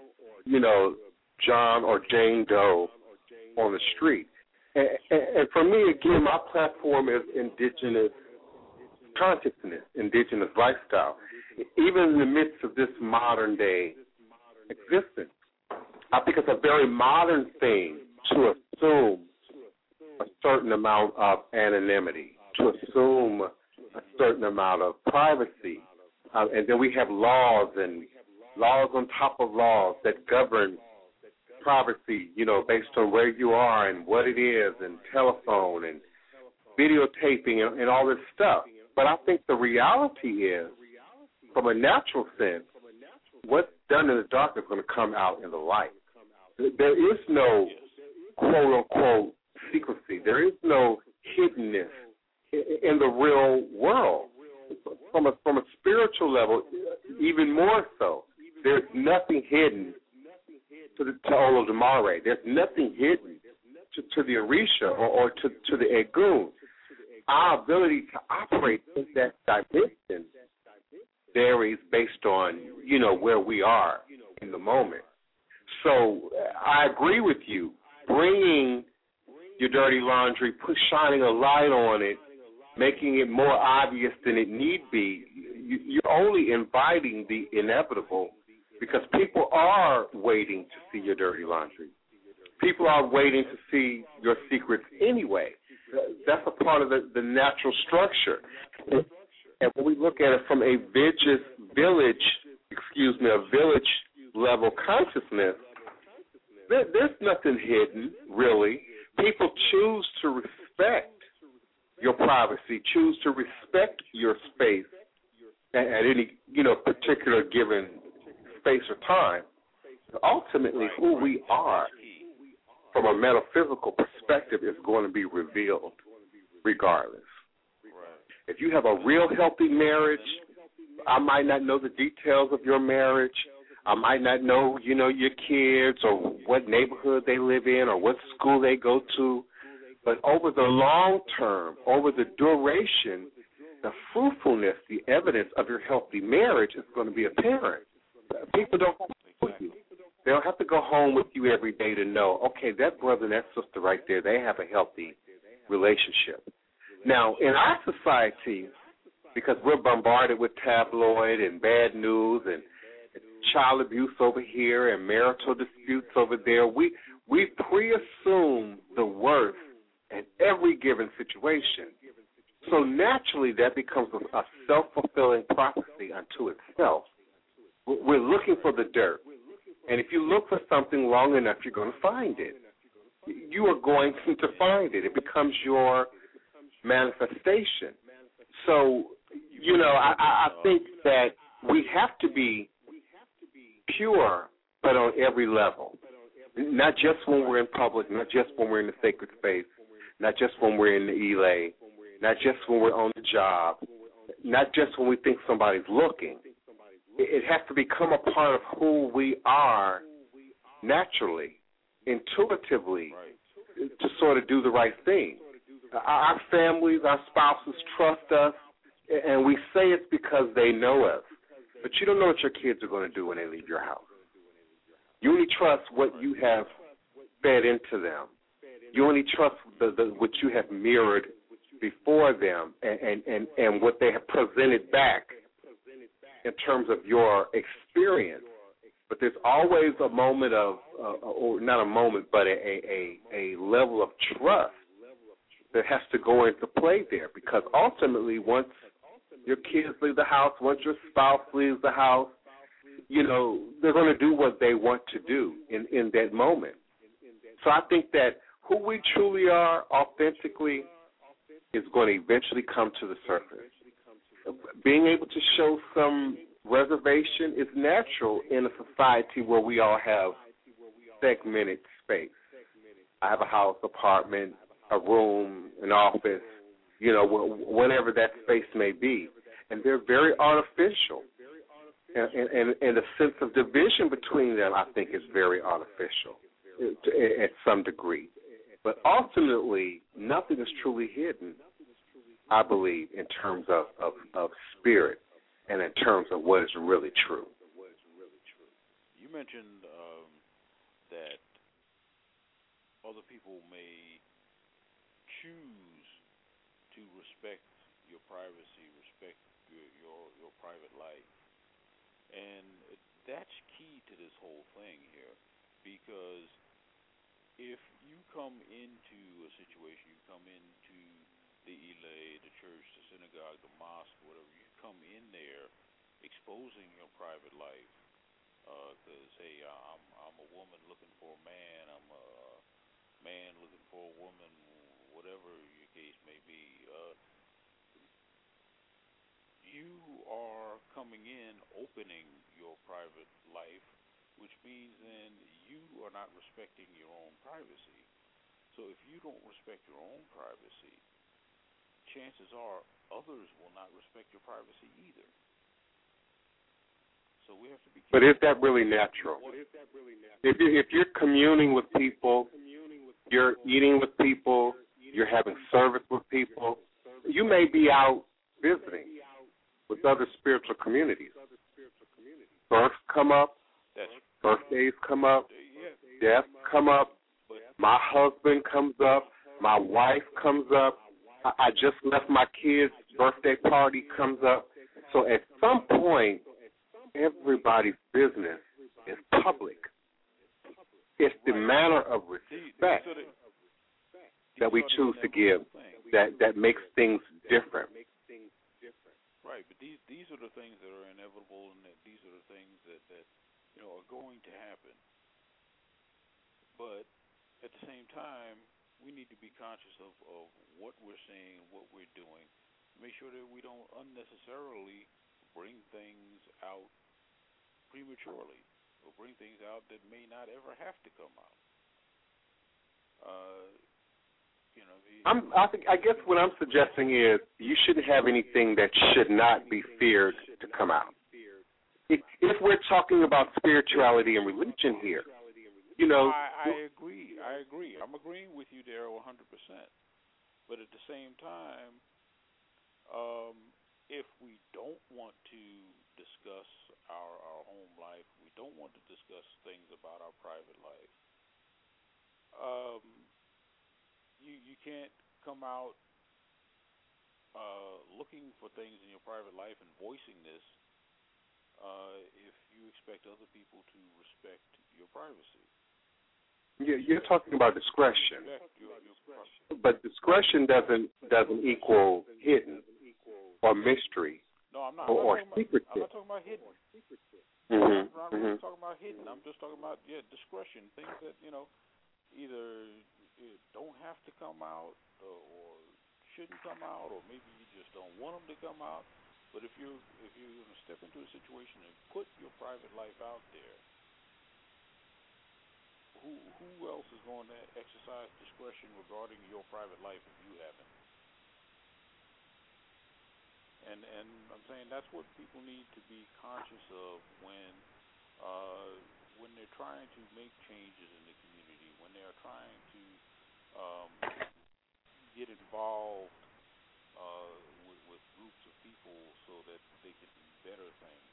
John or Jane Doe on the street. And for me, again, my platform is indigenous consciousness, indigenous lifestyle. Even in the midst of this modern day existence, I think it's a very modern thing to assume a certain amount of anonymity, to assume a certain amount of privacy. And then we have laws and laws on top of laws that govern privacy, based on where you are and what it is and telephone and videotaping and all this stuff. But I think the reality is, from a natural sense, what's done in the dark is going to come out in the light. There is no quote-unquote secrecy. There is no hiddenness in the real world. From a spiritual level, even more so, there's nothing hidden to Olodumare. There's nothing hidden to the Orisha or to the Egun. Our ability to operate in that dimension varies based on, where we are in the moment. So I agree with you. Bringing your dirty laundry, shining a light on it, making it more obvious than it need be, you're only inviting the inevitable, because people are waiting to see your dirty laundry. People are waiting to see your secrets anyway. That's a part of the natural structure. And when we look at it from a village level consciousness, there's nothing hidden, really. People choose to respect your privacy, choose to respect your space at any, particular given space or time. Ultimately, who we are from a metaphysical perspective is going to be revealed regardless. If you have a real healthy marriage, I might not know the details of your marriage. I might not know, your kids or what neighborhood they live in or what school they go to. But over the long term, over the duration, the fruitfulness, the evidence of your healthy marriage is going to be apparent. People don't have to with you. They don't have to go home with you every day to know, okay, that brother and that sister right there, they have a healthy relationship. Now, in our society, because we're bombarded with tabloid and bad news and child abuse over here and marital disputes over there, we pre-assume the worst in every given situation. So naturally, that becomes a self-fulfilling prophecy unto itself. We're looking for the dirt. And if you look for something long enough, you're going to find it. You are going to find it. It becomes your manifestation. So, I think that we have to be pure, but on every level. Not just when we're in public, not just when we're in the sacred space, not just when we're in the elay, not just when we're on the job, not just when we think somebody's looking. It has to become a part of who we are naturally, intuitively, to sort of do the right thing. Our families, our spouses trust us, and we say it's because they know us. But you don't know what your kids are going to do when they leave your house. You only trust what you have fed into them. You only trust what you have mirrored before them and what they have presented back in terms of your experience. But there's always a moment of, or not a moment, but a level of trust that has to go into play there, because ultimately once your kids leave the house, once your spouse leaves the house, they're going to do what they want to do in that moment. So I think that who we truly are authentically is going to eventually come to the surface. Being able to show some reservation is natural in a society where we all have segmented space. I have a house, apartment, a room, an office, whatever that space may be. And they're very artificial. And the sense of division between them, I think, is very artificial at some degree. But ultimately, nothing is truly hidden, I believe, in terms of spirit and in terms of what is really true. You mentioned that other people may choose to respect your privacy, respect your private life. And that's key to this whole thing here, because if you come into a situation, you come into the Elay, the church, the synagogue, the mosque, whatever, you come in there exposing your private life. Because, hey, I'm a woman looking for a man. I'm a man looking for a woman, whatever your case may be. You are coming in, opening your private life, which means then you are not respecting your own privacy. So if you don't respect your own privacy, chances are others will not respect your privacy either. So we have to be careful. But is that really natural? If you're communing with people, you're eating with people, you're having service with people, you may be out visiting with other spiritual communities. Births come up, birthdays come up, deaths come up, my husband comes up, my wife comes up, I just left my kid's birthday party comes up. So at some point, everybody's business is public. It's the manner of respect that we choose to give that makes things different. Right, but these are the things that are inevitable, and that these are the things that are going to happen. But at the same time, we need to be conscious of what we're saying, what we're doing, make sure that we don't unnecessarily bring things out prematurely, or bring things out that may not ever have to come out. I guess what I'm suggesting is you shouldn't have anything that should not be feared to come out. If we're talking about spirituality and religion here, I agree. I'm agreeing with you there 100%. But at the same time, if we don't want to discuss our home life, we don't want to discuss things about our private life, you can't come out looking for things in your private life and voicing this if you expect other people to respect your privacy. Yeah, you're talking about discretion, but discretion doesn't equal hidden or mystery. No, I'm not. Or secretive. I'm not talking about hidden. Mm-hmm. I'm not talking about hidden. I'm just talking about discretion. Things that either don't have to come out or shouldn't come out, or maybe you just don't want them to come out. But if you're going to step into a situation and put your private life out there, who else is going to exercise discretion regarding your private life if you haven't? And I'm saying that's what people need to be conscious of when they're trying to make changes in the community, when they're trying to get involved with groups of people so that they can better things.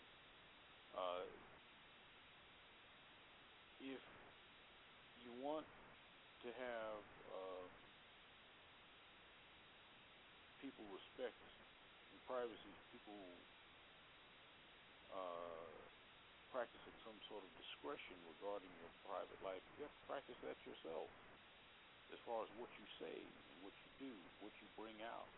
If you want to have people respect and privacy, people practicing some sort of discretion regarding your private life, you have to practice that yourself as far as what you say, what you do, what you bring out.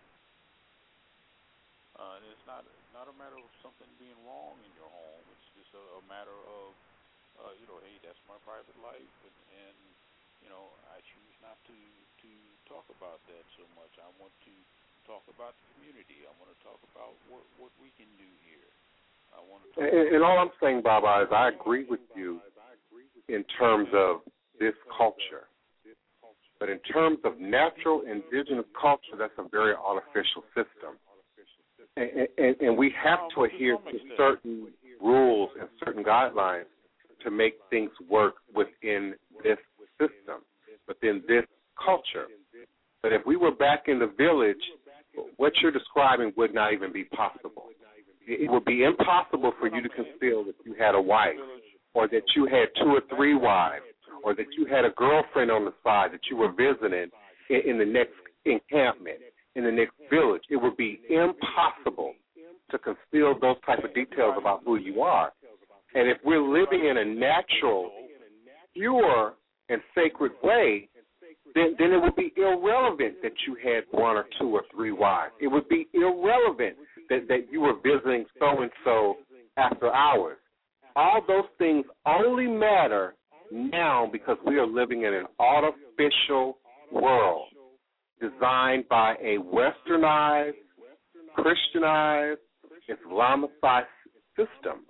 And it's not a matter of something being wrong in your home. It's just a matter of, hey, that's my private life, and I choose not to talk about that so much. I want to talk about the community. I want to talk about what we can do here. I want to and all I'm saying, Baba, is I agree with you in terms of this culture. But in terms of natural indigenous culture, that's a very artificial system. And we have to adhere to certain rules and certain guidelines to make things work within this system, within this culture. But if we were back in the village, what you're describing would not even be possible. It would be impossible for you to conceal that you had a wife, or that you had 2 or 3 wives, or that you had a girlfriend on the side that you were visiting in the next encampment, in the next village. It would be impossible to conceal those type of details about who you are. And if we're living in a natural, pure, and sacred way, then it would be irrelevant that you had one or two or three wives. It would be irrelevant that you were visiting so-and-so after hours. All those things only matter now because we are living in an artificial world designed by a westernized, Christianized, Islamicized system.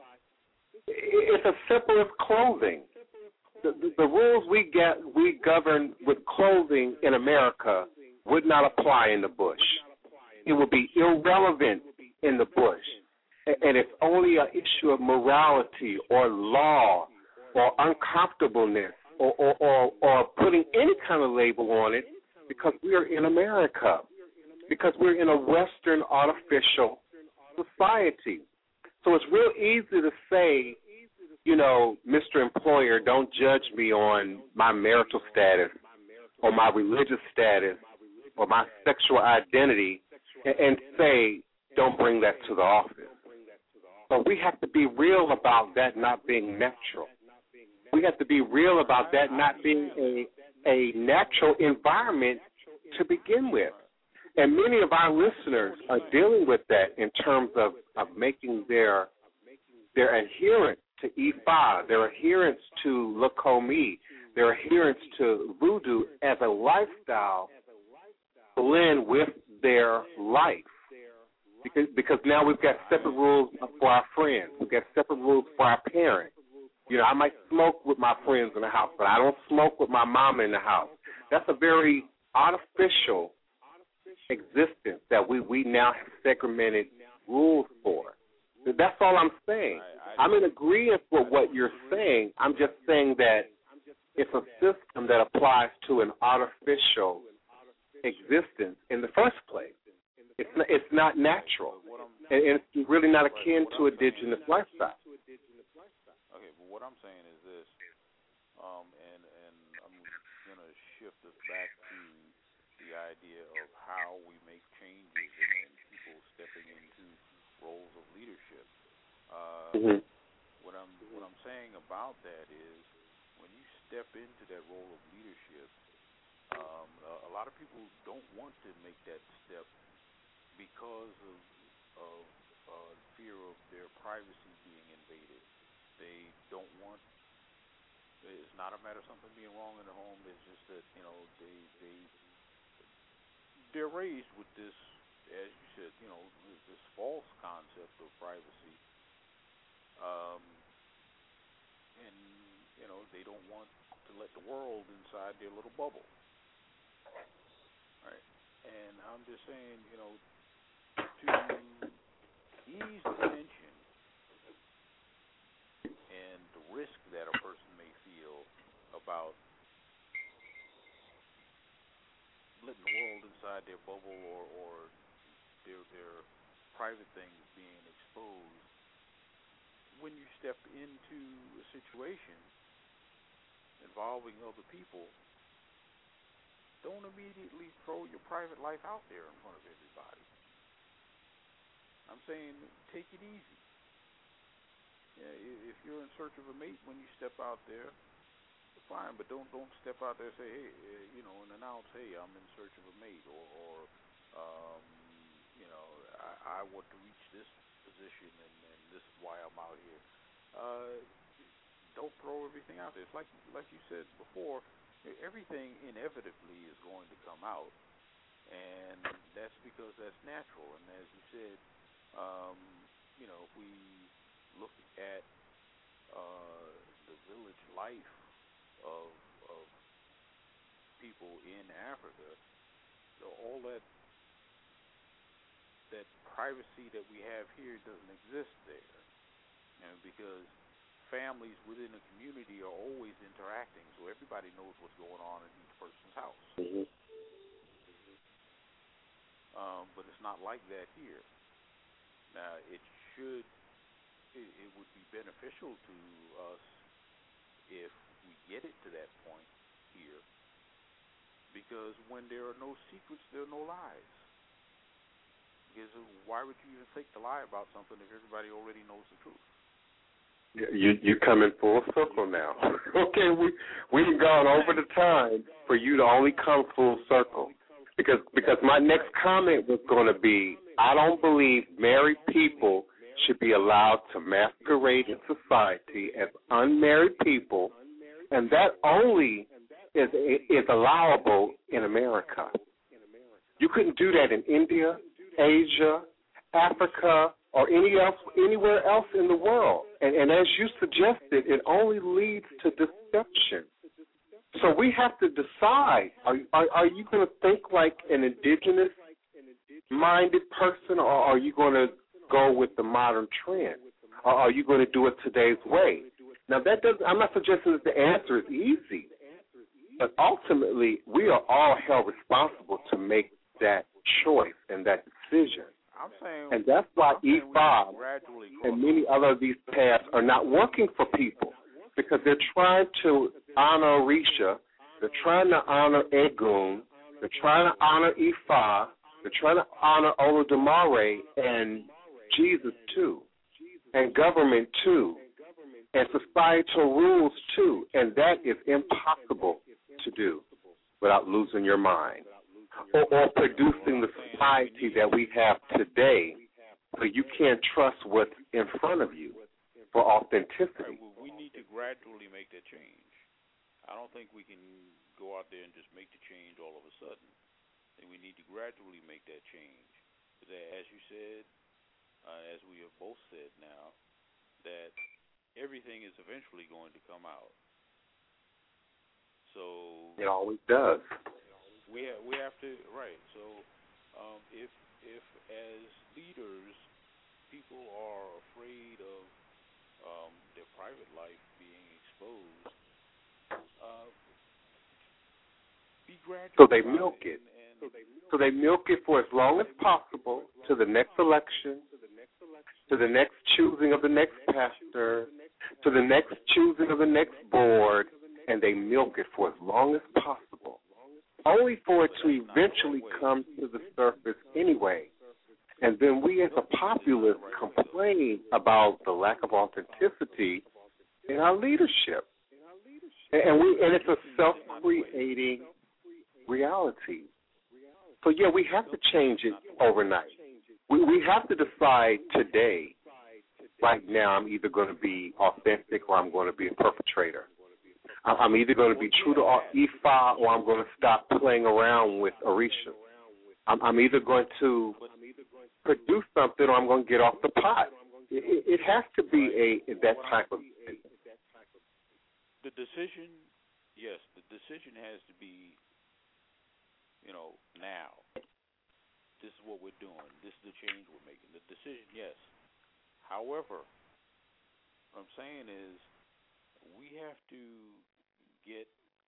It's as simple as clothing. The rules we govern with clothing in America would not apply in the bush. It would be irrelevant in the bush. And it's only an issue of morality or law or uncomfortableness or putting any kind of label on it because we are in America, because we're in a Western artificial society. So it's real easy to say, you know, Mr. Employer, don't judge me on my marital status or my religious status or my sexual identity and say, don't bring that to the office. But we have to be real about that not being natural. We have to be real about that not being a natural environment to begin with. And many of our listeners are dealing with that in terms of making their adherence to Ifa, their adherence to Lukomi, their adherence to voodoo as a lifestyle blend with their life. Because now we've got separate rules for our friends. We've got separate rules for our parents. You know, I might smoke with my friends in the house, but I don't smoke with my mama in the house. That's a very artificial existence that we now have segmented rules for. That's all I'm saying. I'm in agreement with what you're saying. I'm just saying that it's a system that applies to an artificial existence in the first place. It's not natural, and it's really not akin to indigenous lifestyle. Okay, but what I'm saying is this, and I'm going to shift us back to the idea of how we make changes and people stepping into roles of leadership. What I'm saying about that is when you step into that role of leadership, a lot of people don't want to make that step because of fear of their privacy being invaded. They don't want. It's not a matter of something being wrong in the home. It's just that they're raised with this, as you said, this false concept of privacy, and they don't want to let the world inside their little bubble. Right? And I'm just saying, to ease the tension and the risk that a person may feel about letting the world inside their bubble or their private things being exposed, when you step into a situation involving other people, don't immediately throw your private life out there in front of everybody. I'm saying take it easy. Yeah, if you're in search of a mate when you step out there, fine, but don't step out there and say, hey, and announce, hey, I'm in search of a mate, or I want to reach this position, and this is why I'm out here. Don't throw everything out there. It's like you said before, everything inevitably is going to come out, and that's because that's natural. And as you said, if we look at the village life of people in Africa, all that privacy that we have here doesn't exist there, because families within a community are always interacting, so everybody knows what's going on in each person's house. But it's not like that here. Now, it would be beneficial to us if we get it to that point here, because when there are no secrets, there are no lies. Because why would you even think to lie about something if everybody already knows the truth? You come in full circle now. Okay, we've gone over the time for you to only come full circle. Because my next comment was going to be, I don't believe married people should be allowed to masquerade in society as unmarried people, and that only is allowable in America. You couldn't do that in India, Asia, Africa, or anywhere else in the world. And as you suggested, it only leads to deception. So we have to decide, are you going to think like an indigenous-minded person, or are you going to go with the modern trend? Or are you going to do it today's way? Now, I'm not suggesting that the answer is easy, but ultimately we are all held responsible to make that choice and that decision. I'm saying, and that's why E5 and many other of these paths are not working for people, because they're trying to honor Orisha, they're trying to honor Egun, they're trying to honor Ifa, they're trying to honor Olodumare and Jesus too, and government too, and societal rules too, and that is impossible to do without losing your mind or producing the society that we have today, so you can't trust what's in front of you for authenticity. Right, well, we need to gradually make that change. I don't think we can go out there and just make the change all of a sudden. I think we need to gradually make that change. Because as you said, as we have both said now, that everything is eventually going to come out. So it always does. We have to, right. So if as leaders people are afraid of their private life being exposed, be gradual. So they milk it. So they milk it for as long as possible to the next election, to the next choosing of the next pastor, to the next choosing of the next board, and they milk it for as long as possible, only for it to eventually come to the surface anyway. And then we as a populace complain about the lack of authenticity in our leadership. And it's a self-creating reality. So, yeah, we have to change it overnight. We have to decide today, right now, I'm either going to be authentic or I'm going to be a perpetrator. I'm either going to be true to Ifa or I'm going to stop playing around with Orisha. I'm either going to produce something or I'm going to get off the pot. It has to be that type of thing. The decision, yes, the decision has to be, now. This is what we're doing. This is the change we're making. The decision, yes. However, what I'm saying is we have to get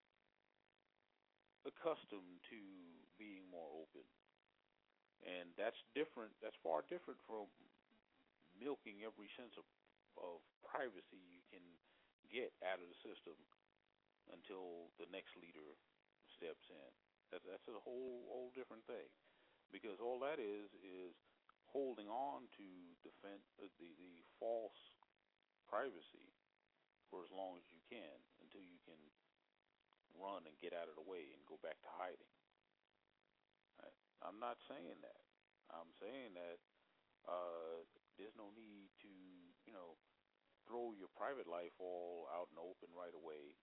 accustomed to being more open. And that's different. That's far different from milking every sense of privacy you can get out of the system until the next leader steps in. That's a whole different thing, because all that is holding on to defend the false privacy for as long as you can, until you can run and get out of the way and go back to hiding. Right? I'm not saying that. I'm saying that there's no need to, throw your private life all out in the open right away,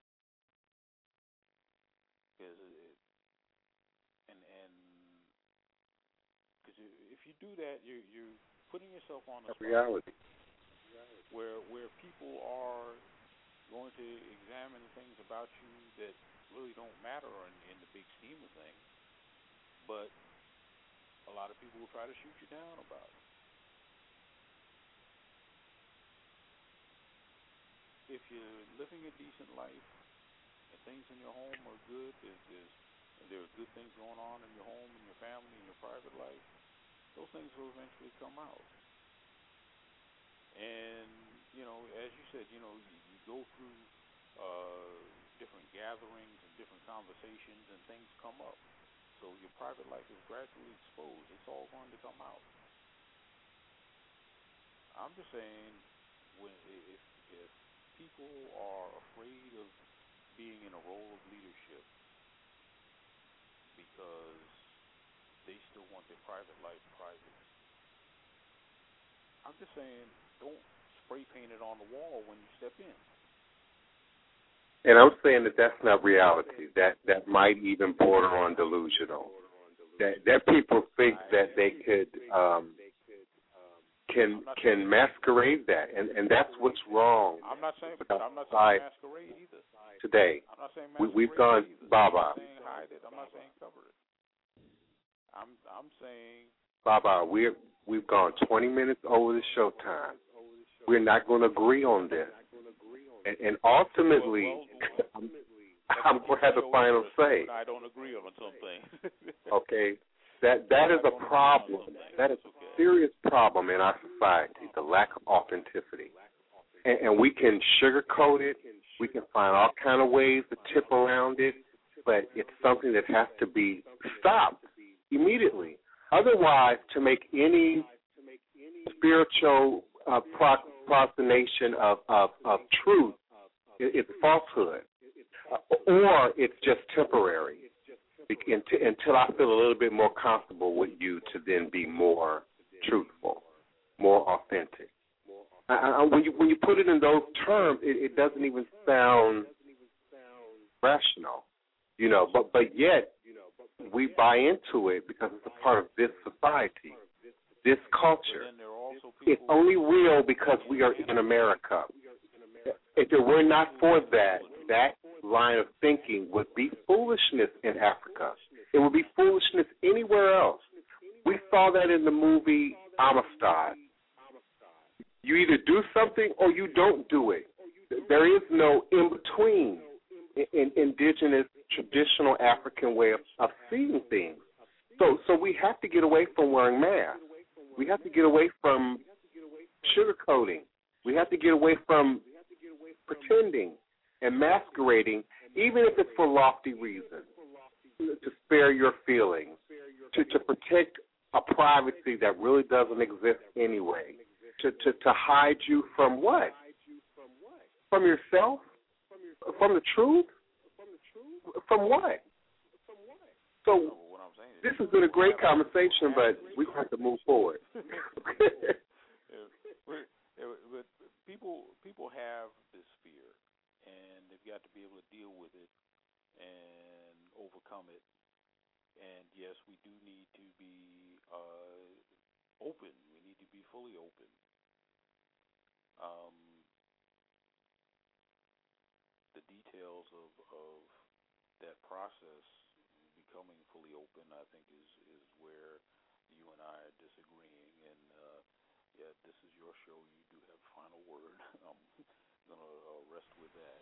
because if you do that, you're putting yourself on a reality where people are going to examine things about you that really don't matter in the big scheme of things, but a lot of people will try to shoot you down about it. If you're living a decent life and things in your home are good, there are good things going on in your home, in your family, in your private life, those things will eventually come out. And, as you said, you go through different gatherings and different conversations, and things come up. So your private life is gradually exposed. It's all going to come out. I'm just saying, if people are afraid of being in a role of leadership because they still want their private life private, I'm just saying, don't spray paint it on the wall when you step in. And I'm saying that that's not reality. That might even border on delusional. That people think that they could can masquerade that, and that's what's wrong. I'm not saying masquerade either. Today, I'm not saying masquerade we've gone either. Baba. I'm not saying hide it. I'm not saying cover it. I'm saying Baba, we've gone 20 minutes over the show time. We're not going to agree on this. And ultimately, I'm going to have the final say. I don't agree on something. Okay? That is a problem. That is a serious problem in our society, the lack of authenticity. And we can sugarcoat it. We can find all kind of ways to tip around it, but it's something that has to be stopped immediately. Otherwise, to make any spiritual proclamation of truth, it's falsehood, or it's just temporary until I feel a little bit more comfortable with you to then be more truthful, more authentic. When you put it in those terms, it doesn't even sound rational, but yet we buy into it because it's a part of this society, this culture. It's only real because we are in America. If it were not for that line of thinking would be foolishness in Africa. It would be foolishness anywhere else. We saw that in the movie Amistad. You either do something or you don't do it. There is no in-between in indigenous, traditional African way of seeing things. So we have to get away from wearing masks. We have to get away from sugarcoating. We have to get away from pretending and masquerading, even if it's for lofty reasons, to spare your feelings, to protect a privacy that really doesn't exist anyway, to hide you from what? From yourself? From the truth? From what? So this has been a great conversation, but we have to move forward. But people have this fear, and they've got to be able to deal with it and overcome it. And yes, we do need to be open. We need to be fully open. The details of that process, becoming fully open, I think is where you and I are disagreeing. And this is your show. You do have the final word. I'm gonna rest with that.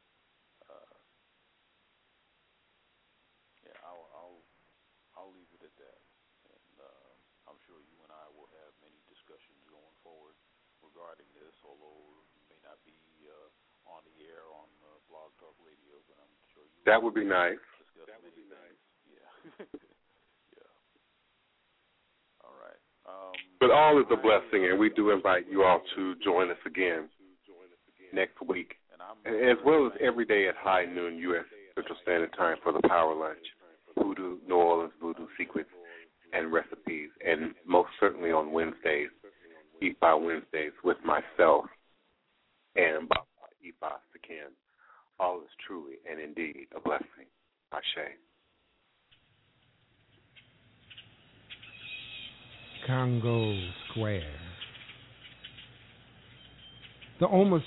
I'll leave it at that. And I'm sure you and I will have many discussions going forward regarding this, although it may not be on the air on Blog Talk Radio, but I'm sure you. That would be nice. That would be nice. Yeah. Yeah. All right. But all is a blessing, and we do invite you all to join us again next week, as well as every day at high noon U.S. Central Standard Time for the Power Lunch, Voodoo, New Orleans Voodoo Secrets and Recipes, and most certainly on Wednesdays, Eat by Wednesdays, with myself and Ifa Sakin. All is truly and indeed a blessing. Ashe. Congo Square. The Omas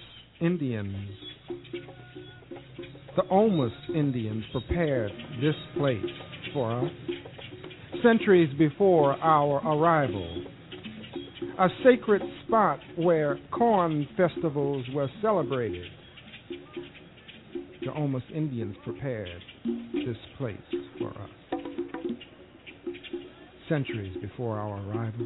Indians prepared this place for us centuries before our arrival, a sacred spot where corn festivals were celebrated. The Omas Indians prepared this place for us centuries before our arrival.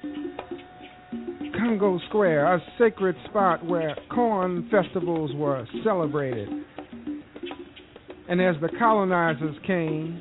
Congo Square, a sacred spot where corn festivals were celebrated. And as the colonizers came,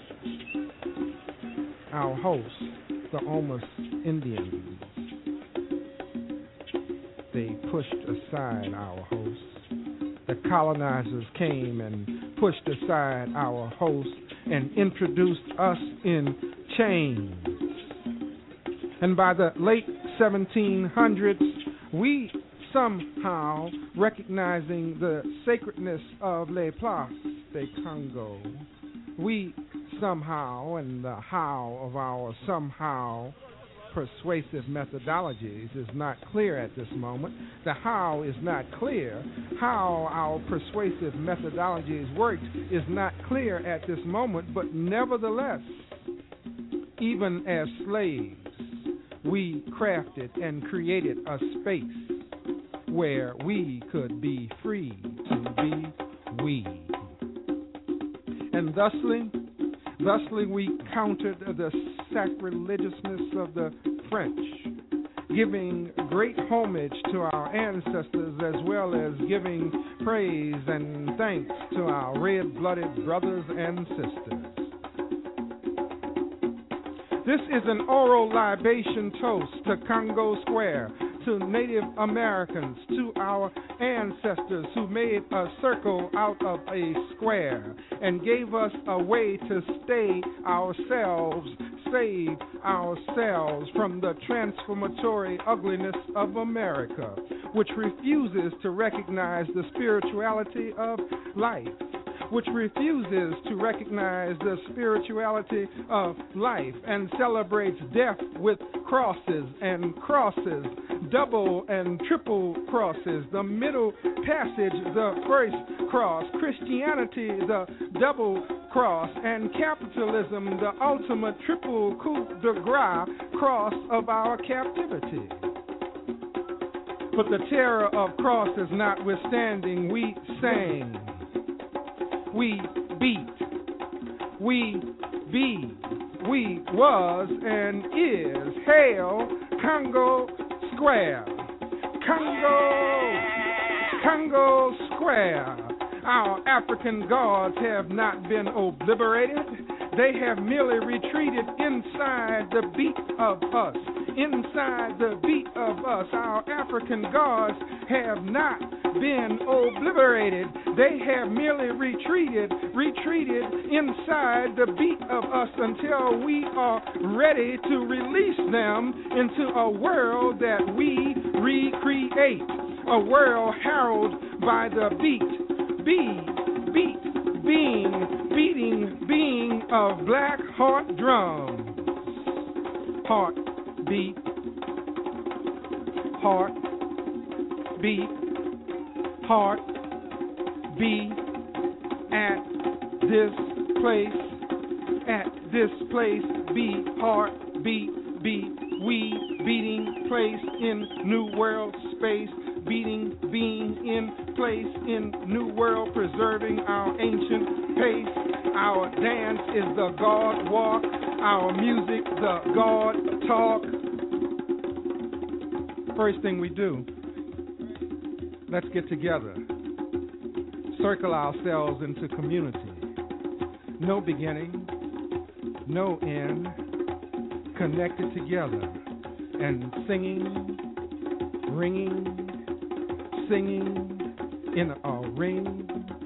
our hosts, the Omas Indians, they pushed aside our hosts. The colonizers came and pushed aside our hosts and introduced us in chains. And by the late 1700s, we somehow, recognizing the sacredness of Les Places de Congo, we somehow, and the how of our somehow persuasive methodologies is not clear at this moment. The how is not clear. How our persuasive methodologies worked is not clear at this moment, but nevertheless, even as slaves, we crafted and created a space where we could be free to be we. And thusly we countered the sacrilegiousness of the French, giving great homage to our ancestors as well as giving praise and thanks to our red-blooded brothers and sisters. This is an oral libation toast to Congo Square, to Native Americans, to our ancestors who made a circle out of a square and gave us a way to stay ourselves, save ourselves from the transformatory ugliness of America, which refuses to recognize the spirituality of life, which refuses to recognize the spirituality of life and celebrates death with crosses and crosses, double and triple crosses, the middle passage, the first cross, Christianity, the double cross, and capitalism, the ultimate triple coup de grace cross of our captivity. But the terror of crosses notwithstanding, we sang, we beat, we be, we was and is. Hail Congo Square, Congo Square. Our African gods have not been obliterated. They have merely retreated inside the beat of us. Inside the beat of us, our African gods have not been obliterated. They have merely retreated inside the beat of us until we are ready to release them into a world that we recreate, a world heralded by the beating of black heart drums. Heart beat, heart beat, heart beat at this place, beat, heart beat, we beating place in new world space, being in place in new world, preserving our ancient pace. Our dance is the God walk, our music the God talk. First thing we do, let's get together, circle ourselves into community. No beginning, no end, connected together and singing, ringing, singing in a ring.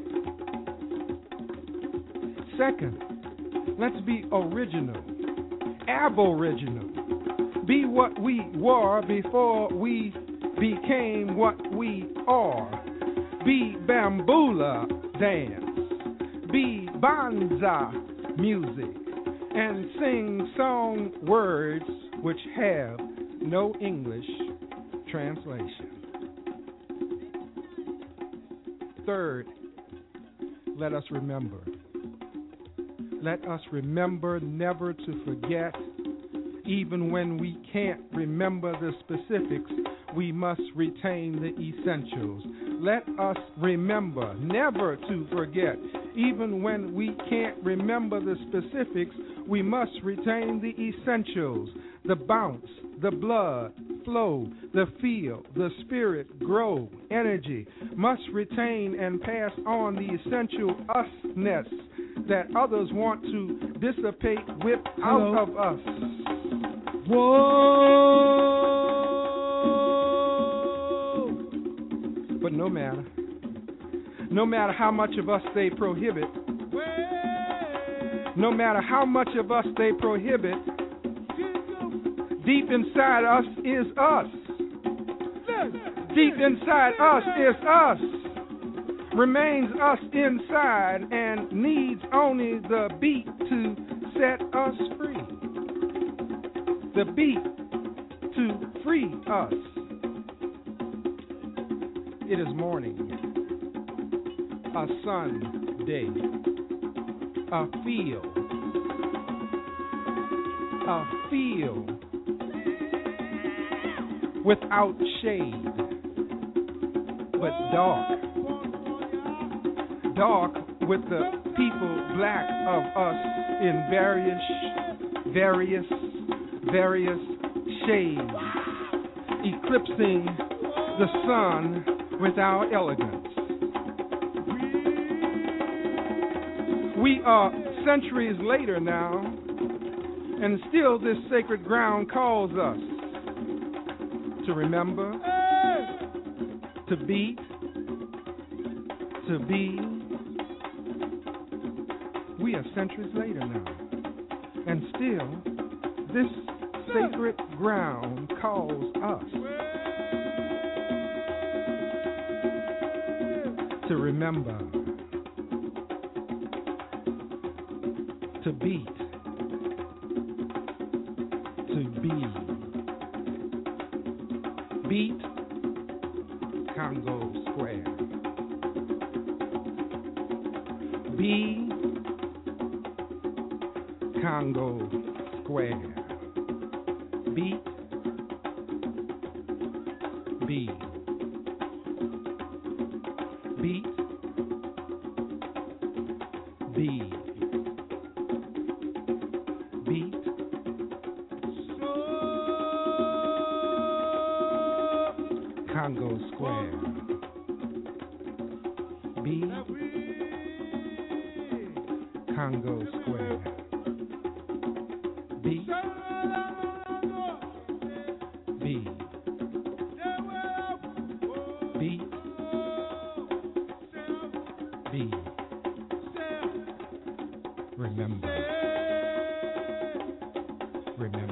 Second, let's be original, aboriginal. Be what we were before we became what we are. Be bamboola dance. Be banza music. And sing song words which have no English translation. Third, let us remember. Let us remember never to forget. Even when we can't remember the specifics, we must retain the essentials. Let us remember never to forget. Even when we can't remember the specifics, we must retain the essentials. The bounce, the blood flow, the feel, the spirit grow, energy must retain and pass on the essential usness that others want to dissipate, whip out of us. Whoa! But no matter how much of us they prohibit, no matter how much of us they prohibit, deep inside us is us. Deep inside us is us. Remains us inside and needs only the beat to set us free. The beat to free us. It is morning, a Sunday, a field without shade, but dark with the people black of us in various shades, eclipsing the sun with our elegance. We are centuries later now, and still this sacred ground calls us to remember, to beat, to be. We are centuries later now, and still this sacred ground calls us to remember, to beat, to be. Beat Congo Square. Be Congo Square. Beat, be. Beat, be. Beat, Congo Square. Be Congo Square. Be beat, be. Remember.